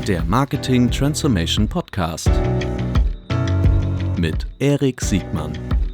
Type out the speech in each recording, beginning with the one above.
Der Marketing Transformation Podcast mit Erik Siegmann.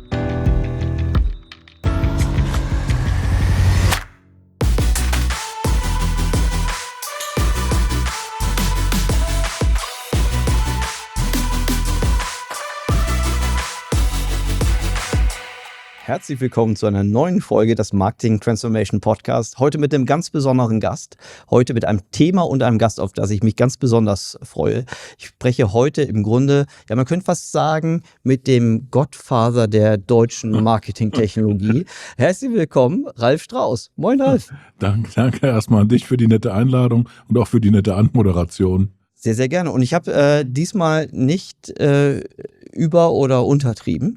Herzlich willkommen zu einer neuen Folge des Marketing Transformation Podcast. Heute mit einem ganz besonderen Gast. Heute mit einem Thema und einem Gast, auf das ich mich ganz besonders freue. Ich spreche heute im Grunde, ja, man könnte fast sagen, mit dem Godfather der deutschen Marketingtechnologie. Herzlich willkommen, Ralf Strauß. Moin, Ralf. Danke erstmal an dich für die nette Einladung und auch für die nette Anmoderation. Sehr, sehr gerne. Und ich habe diesmal nicht über- oder untertrieben.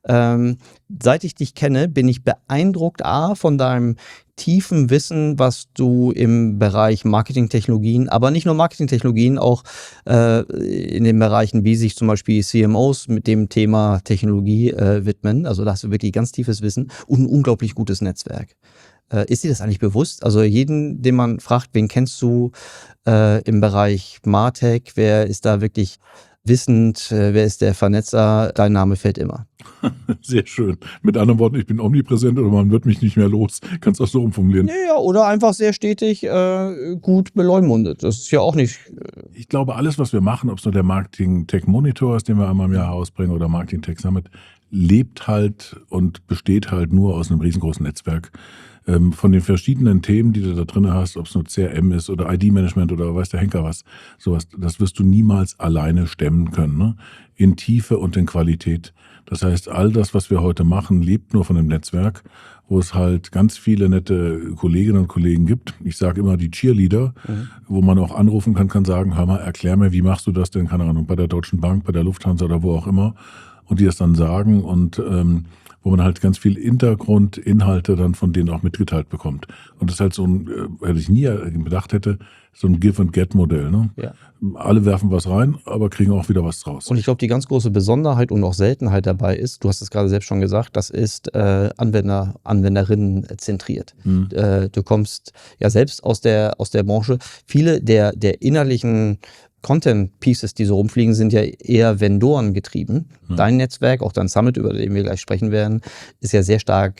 Seit ich dich kenne, bin ich beeindruckt von deinem tiefen Wissen, was du im Bereich Marketingtechnologien, aber nicht nur Marketingtechnologien, auch in den Bereichen, wie sich zum Beispiel CMOs mit dem Thema Technologie widmen. Also da hast du wirklich ganz tiefes Wissen und ein unglaublich gutes Netzwerk. Ist dir das eigentlich bewusst? Also jeden, den man fragt, wen kennst du im Bereich Martech, wer ist da wirklich wissend, wer ist der Vernetzer, dein Name fällt immer. Sehr schön. Mit anderen Worten, ich bin omnipräsent oder man wird mich nicht mehr los. Kannst du das so umformulieren? Ja, oder einfach sehr stetig gut beleumundet. Das ist ja auch nicht... Ich glaube, alles, was wir machen, ob es nur der Marketing Tech Monitor ist, den wir einmal im Jahr ausbringen, oder Marketing Tech Summit, lebt halt und besteht halt nur aus einem riesengroßen Netzwerk. Von den verschiedenen Themen, die du da drin hast, ob es nur CRM ist oder ID-Management oder weiß der Henker was, sowas, das wirst du niemals alleine stemmen können, ne? In Tiefe und in Qualität. Das heißt, all das, was wir heute machen, lebt nur von dem Netzwerk, wo es halt ganz viele nette Kolleginnen und Kollegen gibt. Ich sage immer die Cheerleader, wo man auch anrufen kann sagen, hör mal, erklär mir, wie machst du das denn, keine Ahnung, bei der Deutschen Bank, bei der Lufthansa oder wo auch immer. Und die das dann sagen und wo man halt ganz viel Hintergrundinhalte dann von denen auch mitgeteilt bekommt. Und das ist halt so ein, hätte ich nie gedacht hätte, so ein Give-and-Get-Modell. Ne? Ja. Alle werfen was rein, aber kriegen auch wieder was draus. Und ich glaube, die ganz große Besonderheit und auch Seltenheit dabei ist, du hast es gerade selbst schon gesagt, das ist Anwenderinnen zentriert. Du kommst ja selbst aus der Branche. Viele der innerlichen Content-Pieces, die so rumfliegen, sind ja eher Vendoren getrieben. Dein Netzwerk, auch dein Summit, über den wir gleich sprechen werden, ist ja sehr stark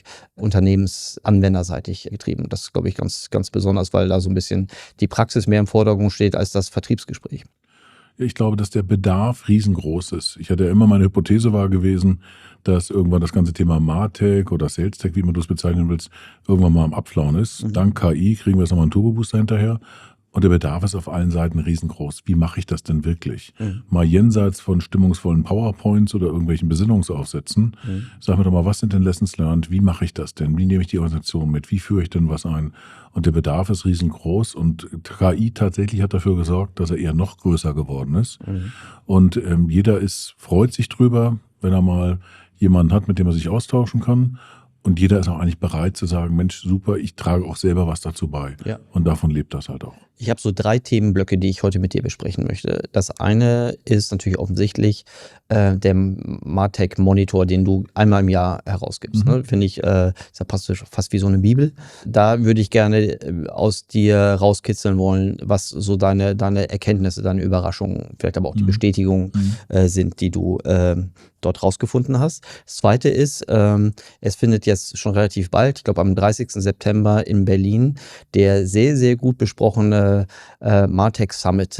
unternehmensanwenderseitig getrieben. Das ist, glaube ich, ganz, ganz besonders, weil da so ein bisschen die Praxis mehr im Vordergrund steht als das Vertriebsgespräch. Ich glaube, dass der Bedarf riesengroß ist. Ich hatte ja immer, meine Hypothese war gewesen, dass irgendwann das ganze Thema Martech oder Sales-Tech, wie man das bezeichnen willst, irgendwann mal am Abflauen ist. Dank KI kriegen wir jetzt nochmal einen Turbo-Booster hinterher. Und der Bedarf ist auf allen Seiten riesengroß. Wie mache ich das denn wirklich? Mal jenseits von stimmungsvollen PowerPoints oder irgendwelchen Besinnungsaufsätzen. Sag mir doch mal, was sind denn Lessons learned? Wie mache ich das denn? Wie nehme ich die Organisation mit? Wie führe ich denn was ein? Und der Bedarf ist riesengroß. Und KI tatsächlich hat dafür gesorgt, dass er eher noch größer geworden ist. Und jeder freut sich drüber, wenn er mal jemanden hat, mit dem er sich austauschen kann. Und jeder ist auch eigentlich bereit zu sagen, Mensch, super, ich trage auch selber was dazu bei. Ja. Und davon lebt das halt auch. Ich habe so 3 Themenblöcke, die ich heute mit dir besprechen möchte. Das eine ist natürlich offensichtlich der Martech Monitor, den du einmal im Jahr herausgibst. Ne? Finde ich, ist ja fast wie so eine Bibel. Da würde ich gerne aus dir rauskitzeln wollen, was so deine Erkenntnisse, deine Überraschungen, vielleicht aber auch die Bestätigungen sind, die du dort rausgefunden hast. Das zweite ist, es findet jetzt schon relativ bald, ich glaube am 30. September in Berlin, der sehr, sehr gut besprochene Martech Summit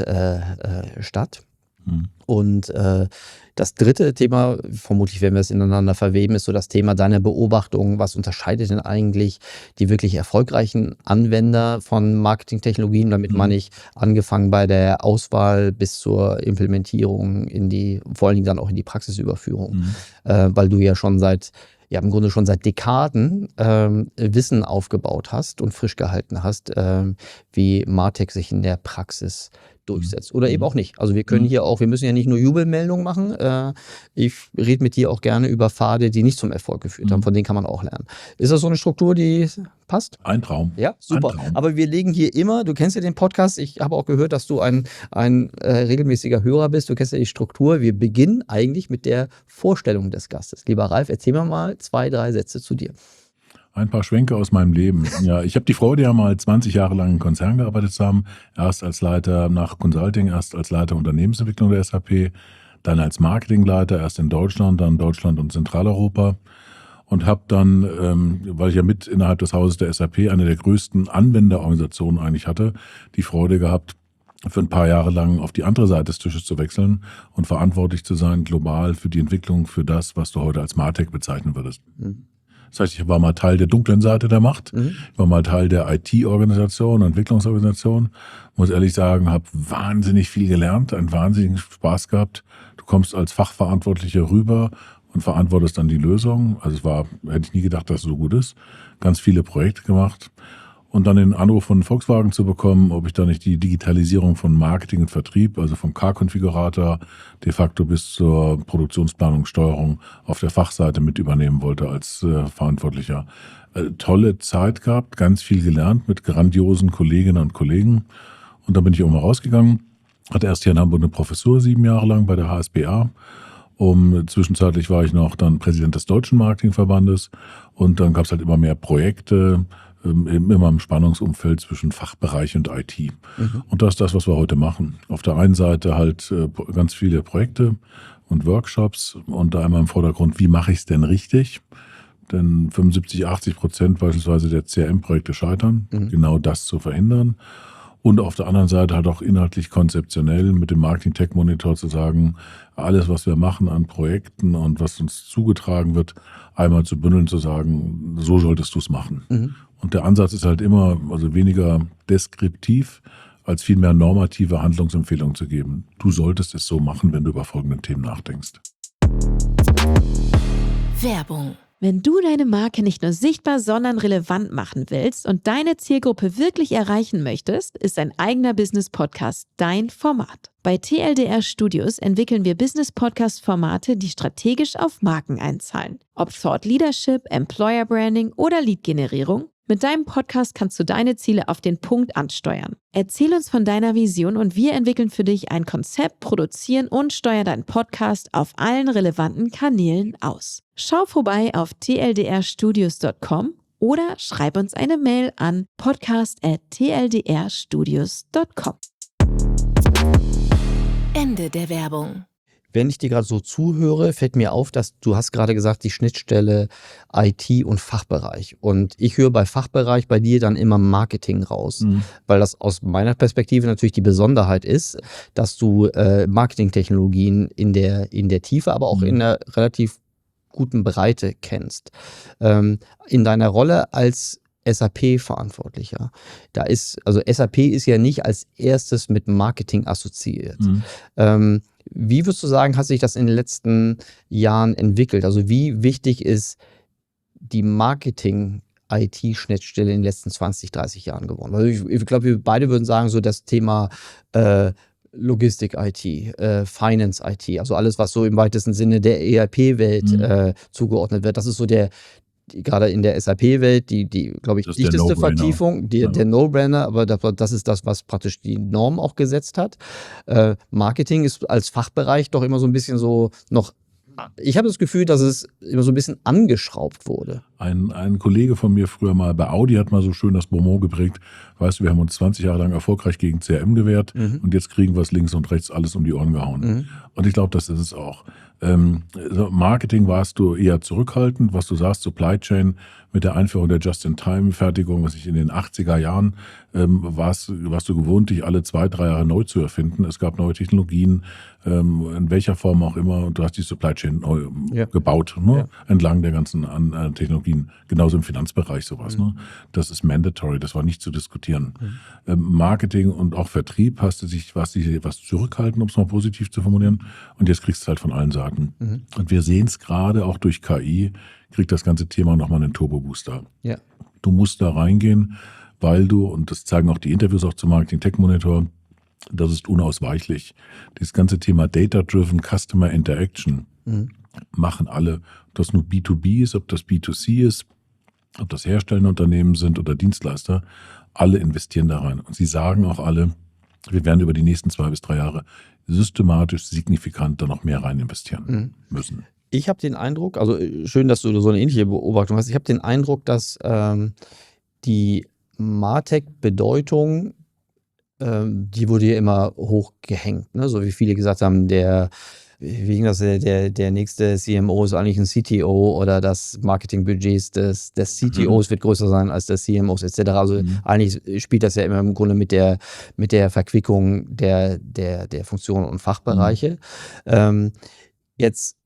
statt. Und das dritte Thema, vermutlich werden wir es ineinander verweben, ist so das Thema deiner Beobachtung. Was unterscheidet denn eigentlich die wirklich erfolgreichen Anwender von Marketingtechnologien? Damit meine ich angefangen bei der Auswahl bis zur Implementierung vor allen Dingen dann auch in die Praxisüberführung. Weil du ja schon im Grunde schon seit Dekaden Wissen aufgebaut hast und frisch gehalten hast, wie Martech sich in der Praxis durchsetzt. Oder eben auch nicht. Also wir müssen ja nicht nur Jubelmeldungen machen. Ich rede mit dir auch gerne über Pfade, die nicht zum Erfolg geführt haben. Von denen kann man auch lernen. Ist das so eine Struktur, die passt? Ein Traum. Ja, super. Ein Traum. Aber wir legen hier immer, du kennst ja den Podcast, ich habe auch gehört, dass du ein regelmäßiger Hörer bist, du kennst ja die Struktur. Wir beginnen eigentlich mit der Vorstellung des Gastes. Lieber Ralf, erzähl mir mal 2, 3 Sätze zu dir. Ein paar Schwenke aus meinem Leben. Ja, ich habe die Freude, ja mal 20 Jahre lang in Konzern gearbeitet zu haben. Erst als Leiter nach Consulting, erst als Leiter Unternehmensentwicklung der SAP, dann als Marketingleiter, erst in Deutschland, dann Deutschland und Zentraleuropa. Und habe dann, weil ich ja mit innerhalb des Hauses der SAP eine der größten Anwenderorganisationen eigentlich hatte, die Freude gehabt, für ein paar Jahre lang auf die andere Seite des Tisches zu wechseln und verantwortlich zu sein, global für die Entwicklung, für das, was du heute als MarTech bezeichnen würdest. Das heißt, ich war mal Teil der dunklen Seite der Macht, ich war mal Teil der IT-Organisation, Entwicklungsorganisation. Muss ehrlich sagen, habe wahnsinnig viel gelernt, einen wahnsinnigen Spaß gehabt. Du kommst als Fachverantwortlicher rüber und verantwortest dann die Lösung. Also hätte ich nie gedacht, dass es so gut ist. Ganz viele Projekte gemacht. Und dann den Anruf von Volkswagen zu bekommen, ob ich da nicht die Digitalisierung von Marketing und Vertrieb, also vom Car-Konfigurator de facto bis zur Produktionsplanung, Steuerung auf der Fachseite mit übernehmen wollte als Verantwortlicher. Tolle Zeit gehabt, ganz viel gelernt mit grandiosen Kolleginnen und Kollegen. Und dann bin ich auch mal rausgegangen, hatte erst hier in Hamburg eine Professur 7 Jahre lang bei der HSBA. Zwischenzeitlich war ich noch dann Präsident des Deutschen Marketingverbandes und dann gab es halt immer mehr Projekte, immer im Spannungsumfeld zwischen Fachbereich und IT. Und das ist das, was wir heute machen. Auf der einen Seite halt ganz viele Projekte und Workshops und da einmal im Vordergrund, wie mache ich es denn richtig? Denn 75-80% beispielsweise der CRM-Projekte scheitern, genau das zu verhindern. Und auf der anderen Seite halt auch inhaltlich konzeptionell mit dem Marketing-Tech-Monitor zu sagen, alles, was wir machen an Projekten und was uns zugetragen wird, einmal zu bündeln, zu sagen, so solltest du es machen. Und der Ansatz ist halt immer, also weniger deskriptiv, als vielmehr normative Handlungsempfehlungen zu geben. Du solltest es so machen, wenn du über folgende Themen nachdenkst. Werbung. Wenn du deine Marke nicht nur sichtbar, sondern relevant machen willst und deine Zielgruppe wirklich erreichen möchtest, ist ein eigener Business-Podcast dein Format. Bei TLDR Studios entwickeln wir Business-Podcast-Formate, die strategisch auf Marken einzahlen. Ob Thought Leadership, Employer Branding oder Lead-Generierung, mit deinem Podcast kannst du deine Ziele auf den Punkt ansteuern. Erzähl uns von deiner Vision und wir entwickeln für dich ein Konzept, produzieren und steuern deinen Podcast auf allen relevanten Kanälen aus. Schau vorbei auf tldrstudios.com oder schreib uns eine Mail an podcast@tldrstudios.com. Ende der Werbung. Wenn ich dir gerade so zuhöre, fällt mir auf, dass du hast gerade gesagt, die Schnittstelle IT und Fachbereich. Und ich höre bei Fachbereich bei dir dann immer Marketing raus, weil das aus meiner Perspektive natürlich die Besonderheit ist, dass du Marketingtechnologien in der Tiefe, aber auch in der relativ guten Breite kennst. In deiner Rolle als SAP-Verantwortlicher. Also SAP ist ja nicht als erstes mit Marketing assoziiert. Wie würdest du sagen, hat sich das in den letzten Jahren entwickelt? Also wie wichtig ist die Marketing-IT-Schnittstelle in den letzten 20, 30 Jahren geworden? Also ich glaube, wir beide würden sagen, so das Thema Logistik-IT, Finance-IT, also alles, was so im weitesten Sinne der ERP-Welt zugeordnet wird. Das ist so gerade in der SAP-Welt, die glaube ich, dichteste Vertiefung, der No-Brainer, aber das ist das, was praktisch die Norm auch gesetzt hat. Marketing ist als Fachbereich doch immer so ein bisschen so noch, ich habe das Gefühl, dass es immer so ein bisschen angeschraubt wurde. Ein Kollege von mir früher mal bei Audi hat mal so schön das Bonmot geprägt, weißt du, wir haben uns 20 Jahre lang erfolgreich gegen CRM gewehrt und jetzt kriegen wir es links und rechts alles um die Ohren gehauen. Und ich glaube, das ist es auch. Marketing warst du eher zurückhaltend, was du sagst, Supply Chain mit der Einführung der Just-in-Time-Fertigung, was ich in den 80er Jahren warst du gewohnt, dich alle 2-3 Jahre neu zu erfinden. Es gab neue Technologien, in welcher Form auch immer, und du hast die Supply Chain neu gebaut, ne? Entlang der ganzen Technologien. Genauso im Finanzbereich sowas. Ne? Das ist mandatory, das war nicht zu diskutieren. Marketing und auch Vertrieb warst du was zurückhaltend, um es mal positiv zu formulieren. Und jetzt kriegst du es halt von allen Seiten. Und wir sehen es gerade auch durch KI, kriegt das ganze Thema nochmal einen Turbo-Booster. Ja. Du musst da reingehen, weil du, und das zeigen auch die Interviews auch zum Marketing-Tech-Monitor, das ist unausweichlich. Das ganze Thema Data-Driven Customer Interaction machen alle, ob das nur B2B ist, ob das B2C ist, ob das herstellende Unternehmen sind oder Dienstleister, alle investieren da rein. Und sie sagen auch alle, wir werden über die nächsten 2 bis 3 Jahre systematisch signifikant da noch mehr rein investieren müssen. Ich habe den Eindruck, also schön, dass du so eine ähnliche Beobachtung hast. Ich habe den Eindruck, dass die MarTech-Bedeutung, die wurde ja immer hochgehängt. Ne? So wie viele gesagt haben, der nächste CMO ist eigentlich ein CTO oder das Marketingbudget des CTOs wird größer sein als des CMOs etc. Also eigentlich spielt das ja immer im Grunde mit der Verquickung der Funktionen und Fachbereiche. Jetzt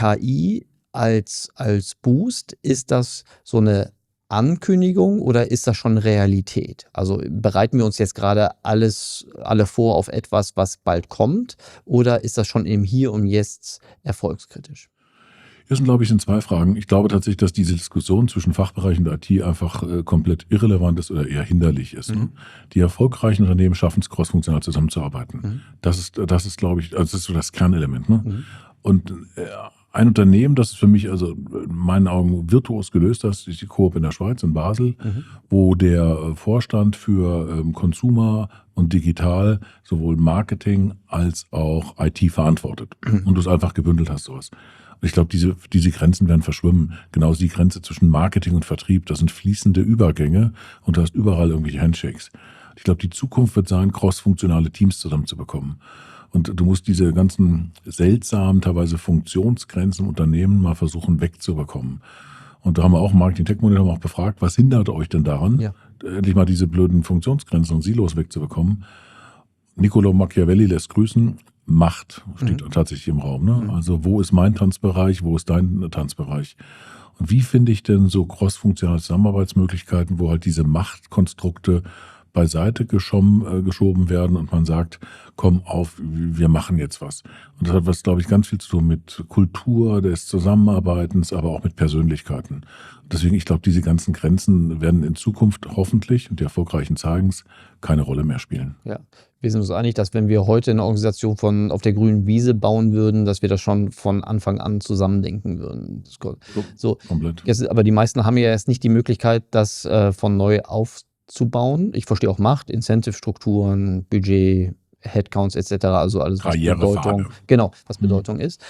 KI als Boost, ist das so eine Ankündigung oder ist das schon Realität? Also bereiten wir uns jetzt gerade alle vor auf etwas, was bald kommt, oder ist das schon im Hier und Jetzt erfolgskritisch? Das sind, glaube ich, sind zwei Fragen. Ich glaube tatsächlich, dass diese Diskussion zwischen Fachbereich und IT einfach komplett irrelevant ist oder eher hinderlich ist. Ne? Die erfolgreichen Unternehmen schaffen es, crossfunktional zusammenzuarbeiten. Das ist, glaube ich, also das ist so das Kernelement. Ne? Und ein Unternehmen, das ist für mich also in meinen Augen virtuos gelöst hat, ist die Coop in der Schweiz, in Basel, wo der Vorstand für Consumer und Digital sowohl Marketing als auch IT verantwortet. Und du es einfach gebündelt hast, sowas. Und ich glaube, diese Grenzen werden verschwimmen. Genauso die Grenze zwischen Marketing und Vertrieb, das sind fließende Übergänge und du hast überall irgendwelche Handshakes. Ich glaube, die Zukunft wird sein, crossfunktionale Teams zusammenzubekommen. Und du musst diese ganzen seltsamen, teilweise Funktionsgrenzen im Unternehmen mal versuchen wegzubekommen. Und da haben wir auch Marketing-Tech-Monitor auch befragt, was hindert euch denn daran, endlich mal diese blöden Funktionsgrenzen und Silos wegzubekommen? Niccolo Machiavelli lässt grüßen. Macht steht tatsächlich im Raum. Ne? Also wo ist mein Tanzbereich, wo ist dein Tanzbereich? Und wie finde ich denn so crossfunktionale Zusammenarbeitsmöglichkeiten, wo halt diese Machtkonstrukte beiseite geschoben werden und man sagt, komm auf, wir machen jetzt was. Und das hat was, glaube ich, ganz viel zu tun mit Kultur des Zusammenarbeitens, aber auch mit Persönlichkeiten. Deswegen, ich glaube, diese ganzen Grenzen werden in Zukunft hoffentlich, und die Erfolgreichen zeigen es, keine Rolle mehr spielen. Ja, wir sind uns einig, dass wenn wir heute eine Organisation auf der grünen Wiese bauen würden, dass wir das schon von Anfang an zusammendenken würden. So, komplett. Jetzt, aber die meisten haben ja jetzt nicht die Möglichkeit, das von neu aufzubauen. Ich verstehe auch Macht, Incentive-Strukturen, Budget, Headcounts etc., also alles, was Bedeutung, was Bedeutung ist.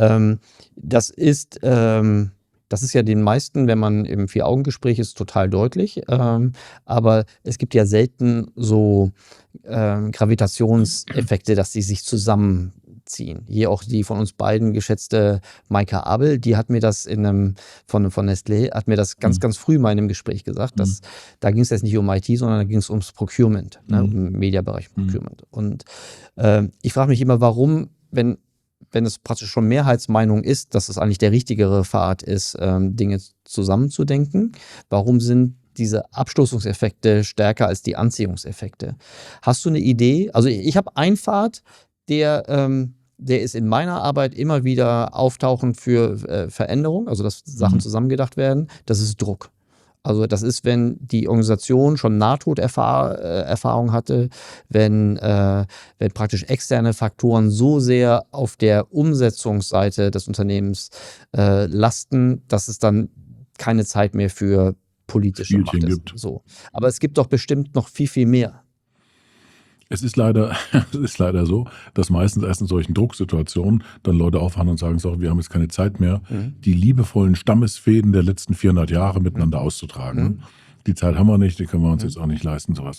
Das ist ja den meisten, wenn man im Vier-Augen-Gespräch ist, total deutlich. Aber es gibt ja selten so Gravitationseffekte, dass sie sich zusammenziehen. Hier auch die von uns beiden geschätzte Maika Abel, die hat mir das von Nestlé, hat mir das ganz, ganz früh mal in einem Gespräch gesagt. Dass, da ging es jetzt nicht um IT, sondern da ging es ums Procurement, um Mediabereich Procurement. Und ich frage mich immer, warum, wenn es praktisch schon Mehrheitsmeinung ist, dass es eigentlich der richtigere Pfad ist, Dinge zusammenzudenken, warum sind diese Abstoßungseffekte stärker als die Anziehungseffekte? Hast du eine Idee? Also ich habe einen Pfad, der ist in meiner Arbeit immer wieder auftauchend für Veränderung, also dass Sachen zusammengedacht werden. Das ist Druck. Also das ist, wenn die Organisation schon Nahtoderfahrung hatte, wenn praktisch externe Faktoren so sehr auf der Umsetzungsseite des Unternehmens lasten, dass es dann keine Zeit mehr für politische Macht ist. So. Aber es gibt doch bestimmt noch viel, viel mehr. Es ist leider so, dass meistens erst in solchen Drucksituationen dann Leute aufwachen und sagen, so, wir haben jetzt keine Zeit mehr, die liebevollen Stammesfäden der letzten 400 Jahre miteinander auszutragen. Die Zeit haben wir nicht, die können wir uns jetzt auch nicht leisten, sowas.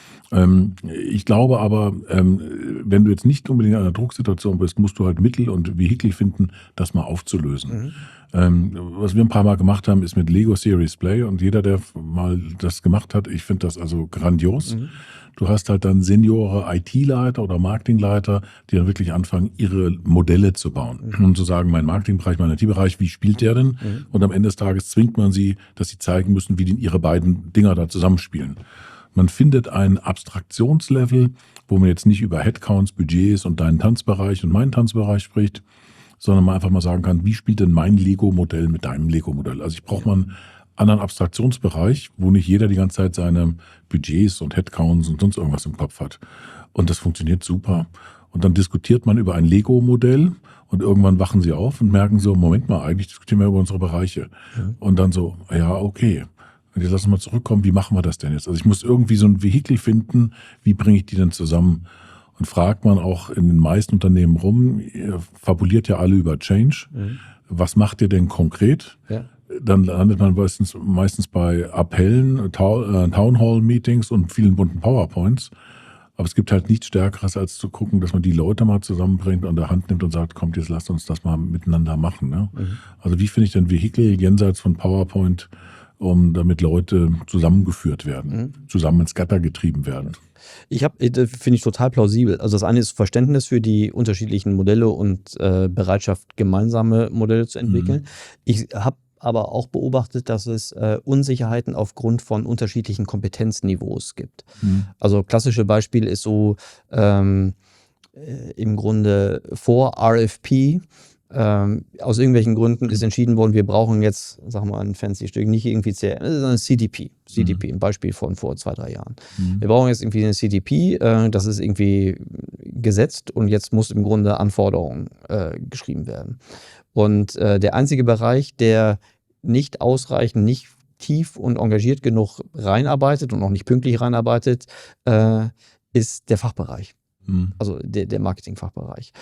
Ich glaube aber, wenn du jetzt nicht unbedingt in einer Drucksituation bist, musst du halt Mittel und Vehikel finden, das mal aufzulösen. Was wir ein paar Mal gemacht haben, ist mit Lego Series Play, und jeder, der mal das gemacht hat, ich finde das also grandios. Du hast halt dann Seniore IT-Leiter oder Marketingleiter, die dann wirklich anfangen, ihre Modelle zu bauen. Und zu sagen, mein Marketingbereich, mein IT-Bereich, wie spielt der denn? Und am Ende des Tages zwingt man sie, dass sie zeigen müssen, wie ihre beiden Dinger da zusammenspielen. Man findet ein Abstraktionslevel, wo man jetzt nicht über Headcounts, Budgets und deinen Tanzbereich und meinen Tanzbereich spricht, sondern man einfach mal sagen kann, wie spielt denn mein Lego-Modell mit deinem Lego-Modell? Also ich brauche mal einen anderen Abstraktionsbereich, wo nicht jeder die ganze Zeit seine Budgets und Headcounts und sonst irgendwas im Kopf hat. Und das funktioniert super. Und dann diskutiert man über ein Lego-Modell und irgendwann wachen sie auf und merken so, Moment mal, eigentlich diskutieren wir über unsere Bereiche. Und dann so, ja, okay. Und jetzt lass uns mal zurückkommen, wie machen wir das denn jetzt? Also ich muss irgendwie so ein Vehikel finden, wie bringe ich die denn zusammen? Und fragt man auch in den meisten Unternehmen rum, ihr fabuliert ja alle über Change. was macht ihr denn konkret? Ja. Dann landet man meistens bei Appellen, Townhall-Meetings und vielen bunten PowerPoints. Aber es gibt halt nichts Stärkeres, als zu gucken, dass man die Leute mal zusammenbringt, an der Hand nimmt und sagt, kommt, jetzt lasst uns das mal miteinander machen. Ne? Also wie finde ich denn Vehikel jenseits von PowerPoint, damit Leute zusammengeführt werden, zusammen ins Gatter getrieben werden? Das finde ich total plausibel. Also das eine ist Verständnis für die unterschiedlichen Modelle und Bereitschaft, gemeinsame Modelle zu entwickeln. Ich habe aber auch beobachtet, dass es Unsicherheiten aufgrund von unterschiedlichen Kompetenzniveaus gibt. Also klassische Beispiel ist so im Grunde vor RFP. Aus irgendwelchen Gründen ist entschieden worden, wir brauchen jetzt, sagen wir mal, ein fancy Stück, nicht irgendwie CRM, sondern CDP, ein Beispiel von vor 2-3 Jahren. Wir brauchen jetzt irgendwie eine CDP, das ist irgendwie gesetzt und jetzt muss im Grunde Anforderungen geschrieben werden. Und der einzige Bereich, der nicht ausreichend, nicht tief und engagiert genug reinarbeitet und auch nicht pünktlich reinarbeitet, ist der Fachbereich, also der Marketingfachbereich.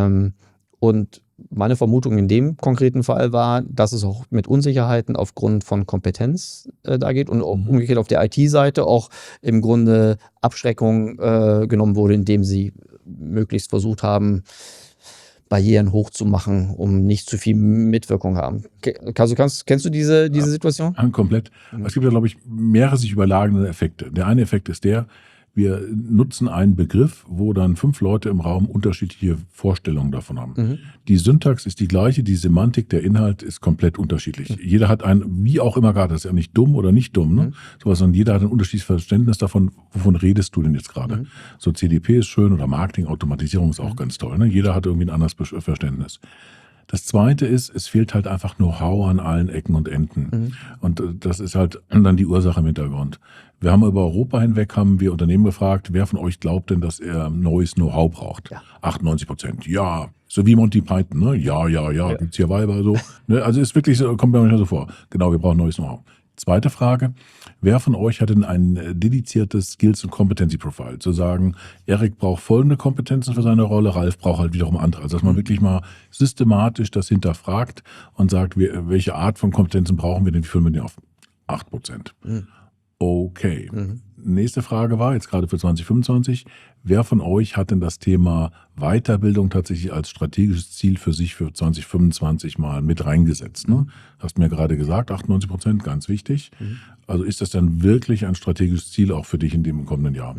Und meine Vermutung in dem konkreten Fall war, dass es auch mit Unsicherheiten aufgrund von Kompetenz da geht und auch umgekehrt auf der IT-Seite auch im Grunde Abschreckung genommen wurde, indem sie möglichst versucht haben, Barrieren hochzumachen, um nicht zu viel Mitwirkung haben. Also kennst du diese Situation? Komplett. Es gibt ja, glaube ich, mehrere sich überlagende Effekte. Der eine Effekt ist wir nutzen einen Begriff, wo dann 5 Leute im Raum unterschiedliche Vorstellungen davon haben. Die Syntax ist die gleiche, die Semantik, der Inhalt ist komplett unterschiedlich. Jeder hat wie auch immer gerade, das ist ja nicht dumm oder nicht dumm, ne? Sondern jeder hat ein unterschiedliches Verständnis davon, wovon redest du denn jetzt gerade. So CDP ist schön oder Marketing, Automatisierung ist auch ganz toll. Ne? Jeder hat irgendwie ein anderes Verständnis. Das Zweite ist, es fehlt halt einfach Know-how an allen Ecken und Enden. Und das ist halt dann die Ursache im Hintergrund. Wir haben über Europa hinweg Unternehmen gefragt, wer von euch glaubt denn, dass er neues Know-how braucht? Ja. 98%. Ja. So wie Monty Python, ne? Ja. Gibt's hier Weiber so. Ne? Also ist wirklich so, kommt mir manchmal so vor. Genau, wir brauchen neues Know-how. Zweite Frage, wer von euch hat denn ein dediziertes Skills- und Competency-Profile? Zu sagen, Erik braucht folgende Kompetenzen für seine Rolle, Ralf braucht halt wiederum andere. Also dass man wirklich mal systematisch das hinterfragt und sagt, welche Art von Kompetenzen brauchen wir denn, wie füllen wir die auf? 8%. Okay. Nächste Frage war, jetzt gerade für 2025, wer von euch hat denn das Thema Weiterbildung tatsächlich als strategisches Ziel für sich für 2025 mal mit reingesetzt? Ne? Hast mir gerade gesagt, 98%, ganz wichtig. Also ist das dann wirklich ein strategisches Ziel auch für dich in dem kommenden Jahr?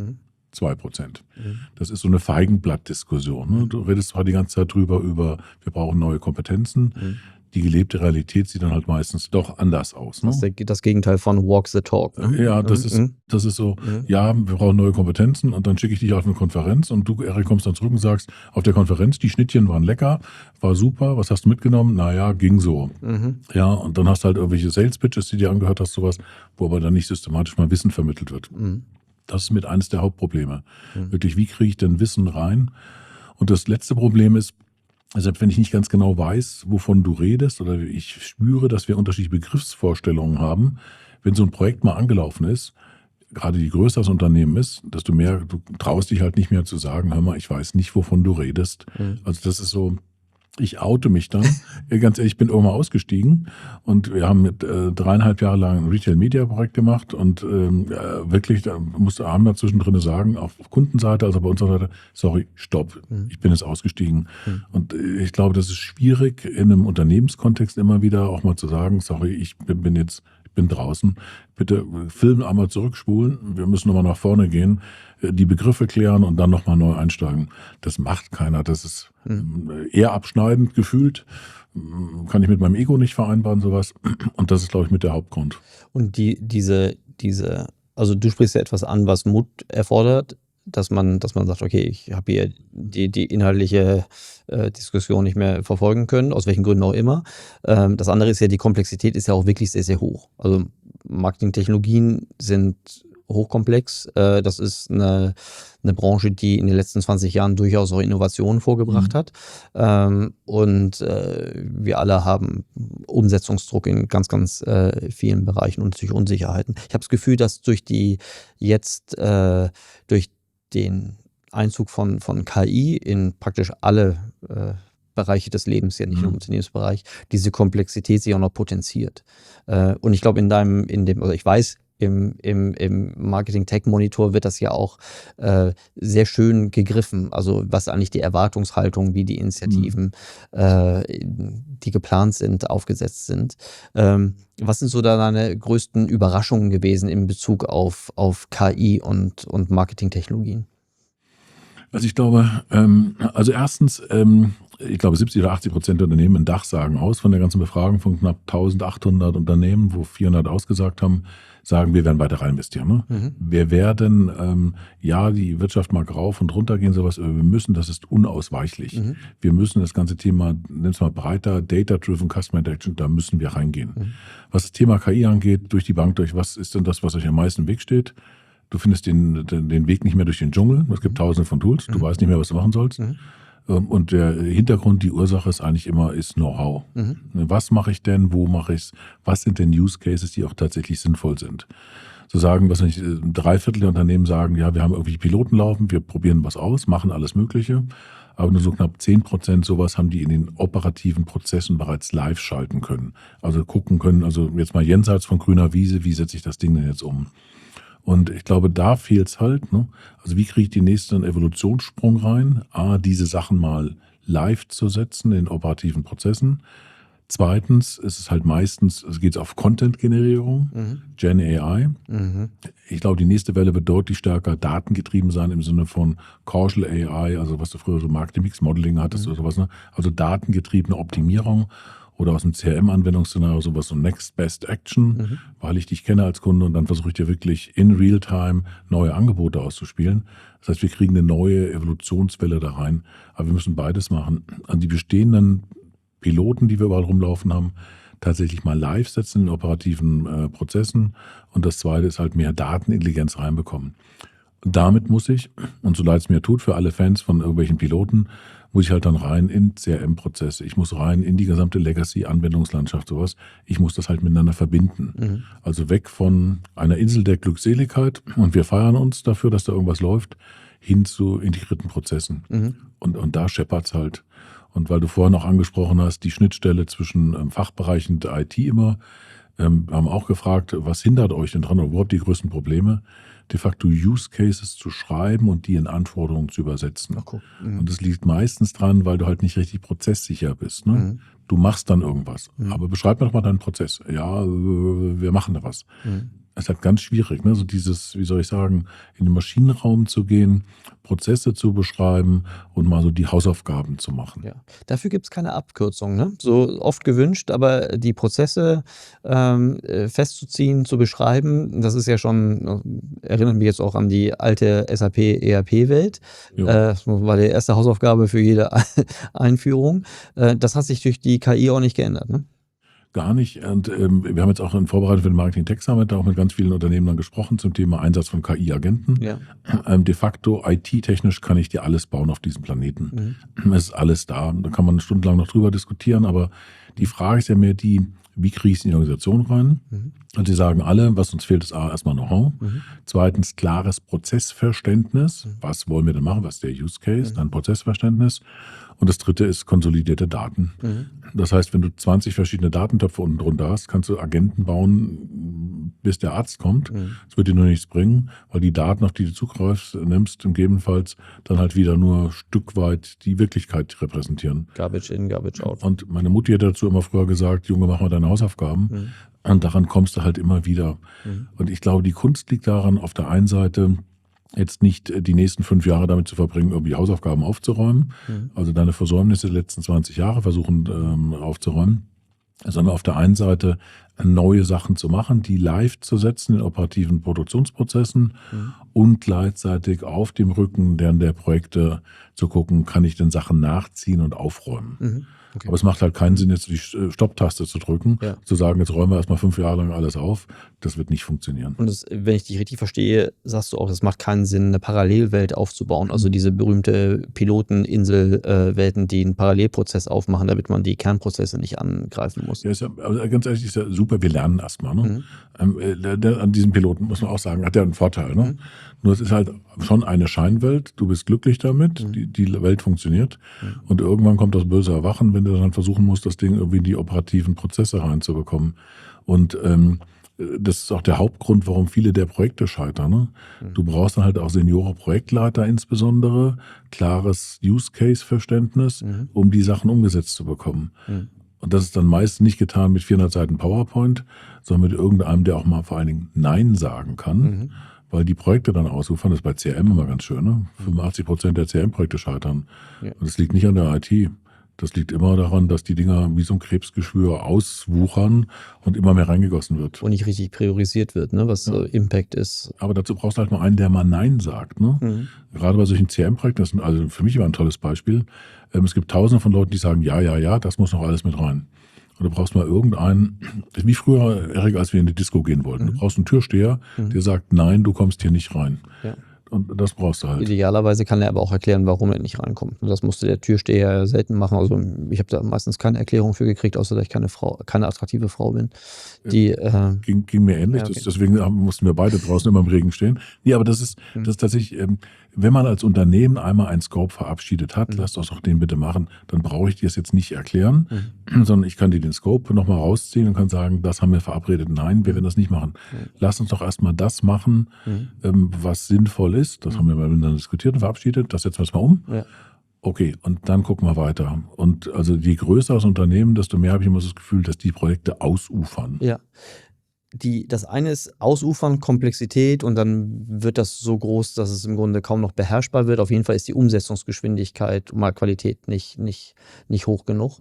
2%. Das ist so eine Feigenblatt-Diskussion. Ne? Du redest zwar die ganze Zeit drüber, wir brauchen neue Kompetenzen. Die gelebte Realität sieht dann halt meistens doch anders aus. Ne? Das ist das Gegenteil von Walk the Talk. Ne? Ja, das ist so, ja, wir brauchen neue Kompetenzen und dann schicke ich dich auf eine Konferenz und du, Erik, kommst dann zurück und sagst, auf der Konferenz, die Schnittchen waren lecker, war super, was hast du mitgenommen? Naja, ging so. Ja, und dann hast du halt irgendwelche Sales-Pitches, die dir angehört hast, sowas, wo aber dann nicht systematisch mal Wissen vermittelt wird. Das ist mit eines der Hauptprobleme. Wirklich, wie kriege ich denn Wissen rein? Und das letzte Problem ist, also wenn ich nicht ganz genau weiß, wovon du redest oder ich spüre, dass wir unterschiedliche Begriffsvorstellungen haben, wenn so ein Projekt mal angelaufen ist, gerade je größer das Unternehmen ist, desto mehr, du traust dich halt nicht mehr zu sagen, hör mal, ich weiß nicht, wovon du redest. Also das ist so, ich oute mich dann. Ganz ehrlich, ich bin irgendwann ausgestiegen und wir haben mit 3,5 Jahre lang ein Retail-Media-Projekt gemacht und wirklich, haben da zwischendrin sagen, auf Kundenseite, also bei unserer Seite, sorry, stopp, ich bin jetzt ausgestiegen. Und ich glaube, das ist schwierig, in einem Unternehmenskontext immer wieder auch mal zu sagen, sorry, ich bin draußen, bitte Film einmal zurückspulen, wir müssen nochmal nach vorne gehen, die Begriffe klären und dann nochmal neu einsteigen. Das macht keiner, das ist eher abschneidend gefühlt, kann ich mit meinem Ego nicht vereinbaren, sowas. Und das ist, glaube ich, mit der Hauptgrund. Und also du sprichst ja etwas an, was Mut erfordert, dass man sagt, okay, ich habe hier die inhaltliche Diskussion nicht mehr verfolgen können, aus welchen Gründen auch immer. Das andere ist ja, die Komplexität ist ja auch wirklich sehr, sehr hoch. Also Marketingtechnologien sind hochkomplex. Das ist eine Branche, die in den letzten 20 Jahren durchaus auch Innovationen vorgebracht hat. Und wir alle haben Umsetzungsdruck in ganz, ganz vielen Bereichen und natürlich Unsicherheiten. Ich habe das Gefühl, dass durch den Einzug von KI in praktisch alle Bereiche des Lebens, ja nicht nur im Unternehmensbereich, diese Komplexität sich auch noch potenziert. Und ich glaube, ich weiß, im Marketing-Tech-Monitor wird das ja auch sehr schön gegriffen. Also was eigentlich die Erwartungshaltung, wie die Initiativen, die geplant sind, aufgesetzt sind. Was sind so da deine größten Überraschungen gewesen in Bezug auf KI und Marketing-Technologien? Also ich glaube, erstens, ich glaube 70 oder 80% der Unternehmen in Dach sagen aus von der ganzen Befragung von knapp 1800 Unternehmen, wo 400 ausgesagt haben, sagen, wir werden weiter rein investieren. Ne? Wir werden, die Wirtschaft mag rauf und runter gehen, sowas, aber wir müssen, das ist unausweichlich. Wir müssen das ganze Thema, nimm es mal breiter, Data-Driven Customer Interaction, da müssen wir reingehen. Was das Thema KI angeht, durch die Bank durch, was ist denn das, was euch am meisten im Weg steht? Du findest den Weg nicht mehr durch den Dschungel. Es gibt tausende von Tools. Du weißt nicht mehr, was du machen sollst. Und der Hintergrund, die Ursache ist eigentlich immer, ist Know-how. Was mache ich denn? Wo mache ich es? Was sind denn Use Cases, die auch tatsächlich sinnvoll sind? Zu sagen, was nicht 3/4 der Unternehmen sagen, ja, wir haben irgendwelche Piloten laufen, wir probieren was aus, machen alles Mögliche. Aber nur so knapp 10% sowas haben die in den operativen Prozessen bereits live schalten können. Also gucken können, also jetzt mal jenseits von grüner Wiese, wie setze ich das Ding denn jetzt um? Und ich glaube, da fehlt es halt. Ne? Also wie kriege ich den nächsten Evolutionssprung rein? Diese Sachen mal live zu setzen in operativen Prozessen. Zweitens ist es halt meistens, es geht auf Content-Generierung, Gen AI. Ich glaube, die nächste Welle wird deutlich stärker datengetrieben sein im Sinne von Causal AI, also was du früher so Marketing Mix Modeling hattest oder sowas. Ne? Also datengetriebene Optimierung. Oder aus dem CRM-Anwendungsszenario sowas, so Next Best Action, weil ich dich kenne als Kunde und dann versuche ich dir wirklich in Realtime neue Angebote auszuspielen. Das heißt, wir kriegen eine neue Evolutionswelle da rein, aber wir müssen beides machen. An die bestehenden Piloten, die wir überall rumlaufen haben, tatsächlich mal live setzen in operativen Prozessen und das Zweite ist halt mehr Datenintelligenz reinbekommen. Und damit muss ich, und so leid es mir tut für alle Fans von irgendwelchen Piloten, muss ich halt dann rein in CRM-Prozesse. Ich muss rein in die gesamte Legacy-Anwendungslandschaft, sowas. Ich muss das halt miteinander verbinden. Also weg von einer Insel der Glückseligkeit und wir feiern uns dafür, dass da irgendwas läuft, hin zu integrierten Prozessen. Und da scheppert's halt. Und weil du vorhin auch angesprochen hast, die Schnittstelle zwischen Fachbereich und IT immer, wir haben auch gefragt, was hindert euch denn dran oder überhaupt die größten Probleme? De facto Use Cases zu schreiben und die in Anforderungen zu übersetzen. Und das liegt meistens dran, weil du halt nicht richtig prozesssicher bist. Ne? Du machst dann irgendwas. Aber beschreib mir doch mal deinen Prozess. Ja, wir machen da was. Es ist halt ganz schwierig, ne? So dieses, wie soll ich sagen, in den Maschinenraum zu gehen, Prozesse zu beschreiben und mal so die Hausaufgaben zu machen. Ja. Dafür gibt es keine Abkürzung, ne? So oft gewünscht, aber die Prozesse festzuziehen, zu beschreiben, das ist ja schon, erinnert mich jetzt auch an die alte SAP-ERP-Welt. Das war die erste Hausaufgabe für jede Einführung. Das hat sich durch die KI auch nicht geändert, ne? Gar nicht. Und wir haben jetzt auch in Vorbereitung für den Marketing Tech Summit auch mit ganz vielen Unternehmen dann gesprochen zum Thema Einsatz von KI-Agenten. Ja. De facto, IT-technisch kann ich dir alles bauen auf diesem Planeten. Es ist alles da. Da kann man stundenlang noch drüber diskutieren, aber die Frage ist ja mehr die, wie kriege ich es in die Organisation rein? Und sie sagen alle, was uns fehlt, ist erstmal Know-how. Zweitens, klares Prozessverständnis. Was wollen wir denn machen? Was ist der Use Case? Dann Prozessverständnis. Und das dritte ist konsolidierte Daten. Das heißt, wenn du 20 verschiedene Datentöpfe unten drunter hast, kannst du Agenten bauen, bis der Arzt kommt. Das wird dir nur nichts bringen, weil die Daten, auf die du zugreifst, nimmst, gegebenenfalls dann halt wieder nur Stück weit die Wirklichkeit repräsentieren. Garbage in, Garbage out. Und meine Mutti hat dazu immer früher gesagt, Junge, mach mal deine Hausaufgaben. Und daran kommst du halt immer wieder. Und ich glaube, die Kunst liegt daran, auf der einen Seite jetzt nicht die nächsten 5 Jahre damit zu verbringen, irgendwie Hausaufgaben aufzuräumen, also deine Versäumnisse der letzten 20 Jahre versuchen aufzuräumen, sondern auf der einen Seite neue Sachen zu machen, die live zu setzen in operativen Produktionsprozessen und gleichzeitig auf dem Rücken der Projekte zu gucken, kann ich denn Sachen nachziehen und aufräumen. Okay. Aber es macht halt keinen Sinn, jetzt die Stopptaste zu drücken, zu sagen, jetzt räumen wir erstmal 5 Jahre lang alles auf. Das wird nicht funktionieren. Und das, wenn ich dich richtig verstehe, sagst du auch, es macht keinen Sinn, eine Parallelwelt aufzubauen. Also diese berühmte Piloteninselwelten, die einen Parallelprozess aufmachen, damit man die Kernprozesse nicht angreifen muss. Ja, ist ja, also ganz ehrlich, ist ja super super, wir lernen erstmal. Ne? An diesem Piloten muss man auch sagen, hat ja einen Vorteil. Ne? Nur es ist halt schon eine Scheinwelt, du bist glücklich damit, die Welt funktioniert und irgendwann kommt das böse Erwachen, wenn du dann versuchen musst, das Ding irgendwie in die operativen Prozesse reinzubekommen. Und das ist auch der Hauptgrund, warum viele der Projekte scheitern. Ne? Du brauchst dann halt auch Seniore-Projektleiter insbesondere, klares Use-Case-Verständnis, um die Sachen umgesetzt zu bekommen. Und das ist dann meist nicht getan mit 400 Seiten PowerPoint, sondern mit irgendeinem, der auch mal vor allen Dingen Nein sagen kann, weil die Projekte dann ausufern. Das ist bei CRM immer ganz schön. Ne? 85% der CRM-Projekte scheitern. Ja. Und das liegt nicht an der IT. Das liegt immer daran, dass die Dinger wie so ein Krebsgeschwür auswuchern und immer mehr reingegossen wird. Und nicht richtig priorisiert wird, ne, was Impact ist. Aber dazu brauchst du halt mal einen, der mal Nein sagt. Ne? Gerade bei solchen CRM-Projekten, das ist also für mich immer ein tolles Beispiel. Es gibt tausende von Leuten, die sagen, ja, das muss noch alles mit rein. Und du brauchst mal irgendeinen, wie früher, Erik, als wir in die Disco gehen wollten. Du brauchst einen Türsteher, der sagt, nein, du kommst hier nicht rein. Ja. Und das brauchst du halt. Idealerweise kann er aber auch erklären, warum er nicht reinkommt. Das musste der Türsteher selten machen. Also ich habe da meistens keine Erklärung für gekriegt, außer dass ich keine attraktive Frau bin. Die, ging mir ähnlich. Ja, okay. Deswegen mussten wir beide draußen immer im Regen stehen. Nee, aber das ist tatsächlich, wenn man als Unternehmen einmal einen Scope verabschiedet hat, lasst uns doch den bitte machen, dann brauche ich dir das jetzt nicht erklären, sondern ich kann dir den Scope nochmal rausziehen und kann sagen, das haben wir verabredet. Nein, wir werden das nicht machen. Lass uns doch erstmal das machen, was sinnvoll ist. Das haben wir miteinander diskutiert und verabschiedet. Das setzen wir jetzt mal um. Ja. Okay, und dann gucken wir weiter. Und also je größer das Unternehmen, desto mehr habe ich immer das Gefühl, dass die Projekte ausufern. Ja. Das eine ist Ausufern, Komplexität und dann wird das so groß, dass es im Grunde kaum noch beherrschbar wird. Auf jeden Fall ist die Umsetzungsgeschwindigkeit, mal Qualität nicht hoch genug.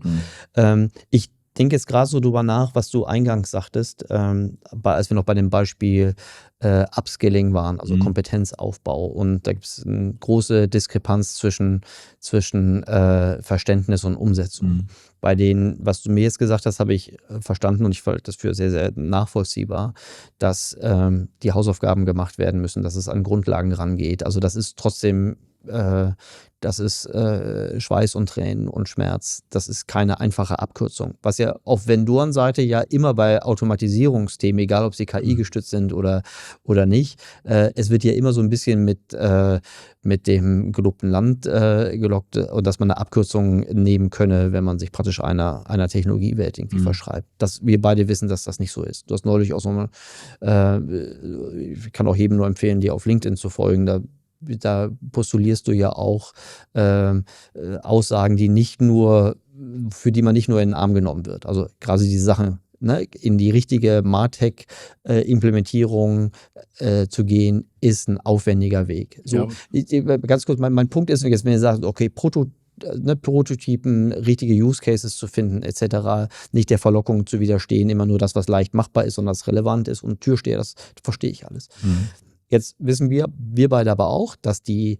Ich denke jetzt gerade so drüber nach, was du eingangs sagtest, als wir noch bei dem Beispiel Upskilling waren, also Kompetenzaufbau. Und da gibt es eine große Diskrepanz zwischen Verständnis und Umsetzung. Bei denen, was du mir jetzt gesagt hast, habe ich verstanden und ich fand das für sehr, sehr nachvollziehbar, dass die Hausaufgaben gemacht werden müssen, dass es an Grundlagen rangeht. Also das ist trotzdem das ist Schweiß und Tränen und Schmerz. Das ist keine einfache Abkürzung. Was ja auf Vendorenseite ja immer bei Automatisierungsthemen, egal ob sie KI gestützt sind oder nicht, es wird ja immer so ein bisschen mit dem gelobten Land gelockt und dass man eine Abkürzung nehmen könne, wenn man sich praktisch einer Technologiewelt irgendwie verschreibt. Wir beide wissen, dass das nicht so ist. Du hast neulich auch so ich kann auch jedem nur empfehlen, dir auf LinkedIn zu folgen. Da postulierst du ja auch Aussagen, für die man nicht nur in den Arm genommen wird. Also gerade diese Sachen, ne, in die richtige MarTech-Implementierung zu gehen, ist ein aufwendiger Weg. So, ganz kurz, mein Punkt ist jetzt, wenn ihr sagt, okay, Prototypen, richtige Use Cases zu finden, etc., nicht der Verlockung zu widerstehen, immer nur das, was leicht machbar ist und das relevant ist und Türsteher, das verstehe ich alles. Jetzt wissen wir beide aber auch, dass die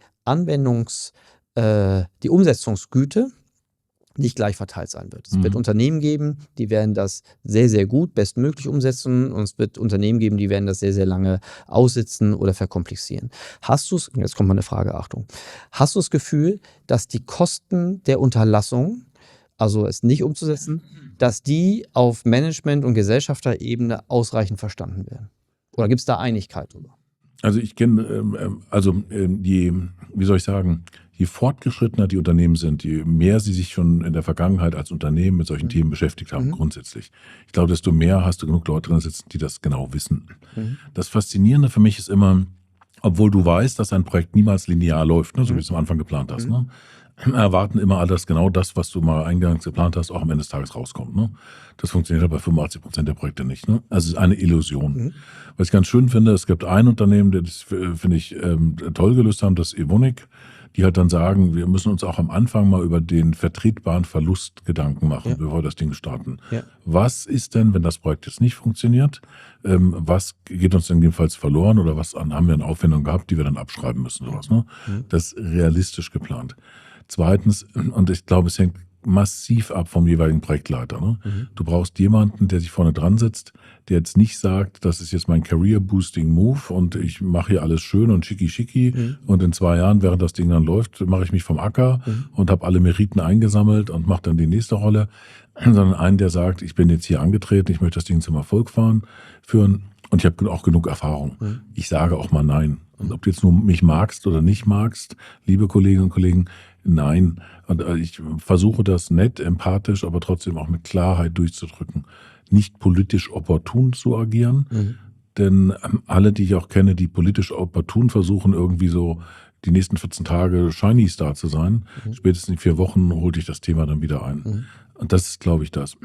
Umsetzungsgüte nicht gleich verteilt sein wird. Es wird Unternehmen geben, die werden das sehr, sehr gut, bestmöglich umsetzen und es wird Unternehmen geben, die werden das sehr, sehr lange aussitzen oder verkomplizieren. Jetzt kommt mal eine Frage, Achtung. Hast du das Gefühl, dass die Kosten der Unterlassung, also es nicht umzusetzen, dass die auf Management- und Gesellschafterebene ausreichend verstanden werden? Oder gibt es da Einigkeit drüber? Also ich kenne, wie soll ich sagen, je fortgeschrittener die Unternehmen sind, je mehr sie sich schon in der Vergangenheit als Unternehmen mit solchen Themen beschäftigt haben, grundsätzlich. Ich glaube, desto mehr hast du genug Leute drin sitzen, die das genau wissen. Das Faszinierende für mich ist immer, obwohl du weißt, dass ein Projekt niemals linear läuft, ne, so wie du es am Anfang geplant hast, ne? Erwarten immer alle, dass genau das, was du mal eingangs geplant hast, auch am Ende des Tages rauskommt. Ne? Das funktioniert aber bei 85% der Projekte nicht. Ne? Also es ist eine Illusion. Was ich ganz schön finde, es gibt ein Unternehmen, das finde ich toll gelöst haben, das ist Evonik, die halt dann sagen, wir müssen uns auch am Anfang mal über den vertretbaren Verlust Gedanken machen, bevor wir das Ding starten. Ja. Was ist denn, wenn das Projekt jetzt nicht funktioniert? Was geht uns denn jedenfalls verloren oder was haben wir an Aufwendungen gehabt, die wir dann abschreiben müssen? Sowas, ne? Das ist realistisch geplant. Zweitens, und ich glaube, es hängt massiv ab vom jeweiligen Projektleiter. Ne? Du brauchst jemanden, der sich vorne dran sitzt, der jetzt nicht sagt, das ist jetzt mein Career-Boosting-Move und ich mache hier alles schön und schicki und in 2 Jahren, während das Ding dann läuft, mache ich mich vom Acker und habe alle Meriten eingesammelt und mache dann die nächste Rolle. sondern einen, der sagt, ich bin jetzt hier angetreten, ich möchte das Ding zum Erfolg führen und ich habe auch genug Erfahrung. Ich sage auch mal nein. Und ob du jetzt nur mich magst oder nicht magst, liebe Kolleginnen und Kollegen, nein. Und ich versuche das nett, empathisch, aber trotzdem auch mit Klarheit durchzudrücken. Nicht politisch opportun zu agieren, denn alle, die ich auch kenne, die politisch opportun versuchen, irgendwie so die nächsten 14 Tage Shiny Star zu sein, spätestens in 4 Wochen holt dich das Thema dann wieder ein. Und das ist, glaube ich, das.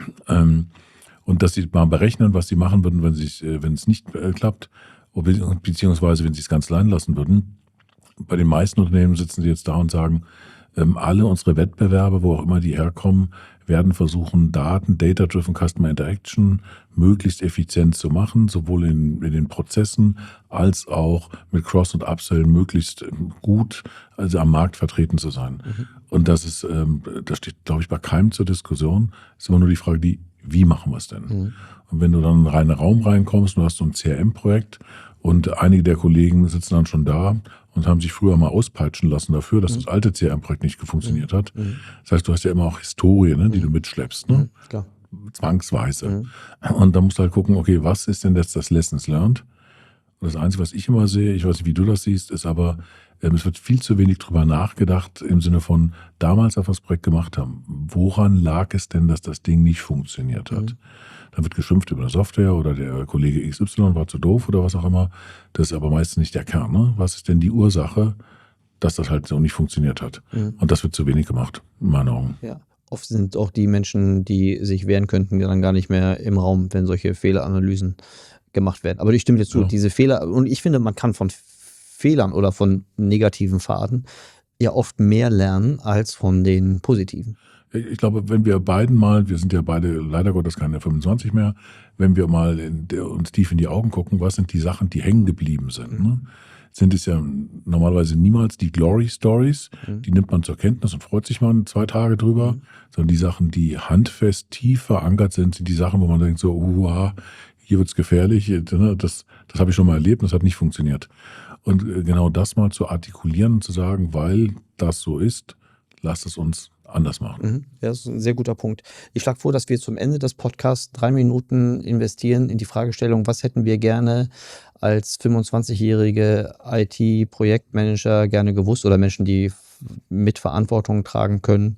Und dass sie mal berechnen, was sie machen würden, wenn es nicht klappt, beziehungsweise wenn sie es ganz allein lassen würden. Bei den meisten Unternehmen sitzen sie jetzt da und sagen, alle unsere Wettbewerber, wo auch immer die herkommen, werden versuchen, Data-Driven Customer Interaction möglichst effizient zu machen, sowohl in den Prozessen als auch mit Cross- und Upsell möglichst gut am Markt vertreten zu sein. Und das steht, glaube ich, bei keinem zur Diskussion. Es ist immer nur die Frage, wie machen wir es denn? Und wenn du dann in einen reinen Raum reinkommst, du hast so ein CRM-Projekt und einige der Kollegen sitzen dann schon da und haben sich früher mal auspeitschen lassen dafür, dass das alte CRM-Projekt nicht funktioniert hat. Das heißt, du hast ja immer auch Historie, ne, die du mitschleppst, ne? Klar. Zwangsweise. Und da musst du halt gucken, okay, was ist denn jetzt das Lessons learned? Und das Einzige, was ich immer sehe, ich weiß nicht, wie du das siehst, ist aber, es wird viel zu wenig drüber nachgedacht im Sinne von damals, als wir das Projekt gemacht haben. Woran lag es denn, dass das Ding nicht funktioniert hat? Dann wird geschimpft über eine Software oder der Kollege XY war zu doof oder was auch immer. Das ist aber meistens nicht der Kern. Ne? Was ist denn die Ursache, dass das halt so nicht funktioniert hat? Und das wird zu wenig gemacht, in meinen Augen. Ja. Oft sind auch die Menschen, die sich wehren könnten, dann gar nicht mehr im Raum, wenn solche Fehleranalysen gemacht werden. Aber ich stimme dir zu, diese Fehler, und ich finde, man kann von Fehlern oder von negativen Pfaden ja oft mehr lernen als von den positiven. Ich glaube, wenn wir beiden mal, wir sind ja beide leider Gottes keine 25 mehr, wenn wir mal uns tief in die Augen gucken, was sind die Sachen, die hängen geblieben sind, ne? Sind es ja normalerweise niemals die Glory Stories, die nimmt man zur Kenntnis und freut sich mal 2 Tage drüber, sondern die Sachen, die handfest tief verankert sind die Sachen, wo man denkt so, hier wird's gefährlich, das habe ich schon mal erlebt, das hat nicht funktioniert. Und genau das mal zu artikulieren und zu sagen, weil das so ist, lasst es uns anders machen. Ja, das ist ein sehr guter Punkt. Ich schlage vor, dass wir zum Ende des Podcasts 3 Minuten investieren in die Fragestellung, was hätten wir gerne als 25-jährige IT-Projektmanager gerne gewusst oder Menschen, die mit Verantwortung tragen können,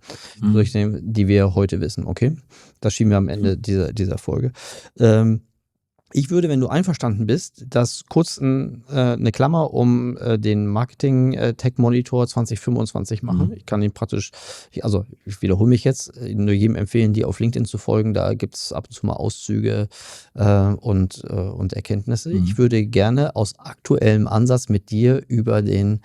die wir heute wissen. Okay? Das schieben wir am Ende dieser Folge. Ich würde, wenn du einverstanden bist, das kurz eine Klammer um den Marketing-Tech-Monitor 2025 machen. Ich kann ihn praktisch, ich wiederhole mich jetzt, nur jedem empfehlen, die auf LinkedIn zu folgen. Da gibt es ab und zu mal Auszüge und Erkenntnisse. Ich würde gerne aus aktuellem Ansatz mit dir über den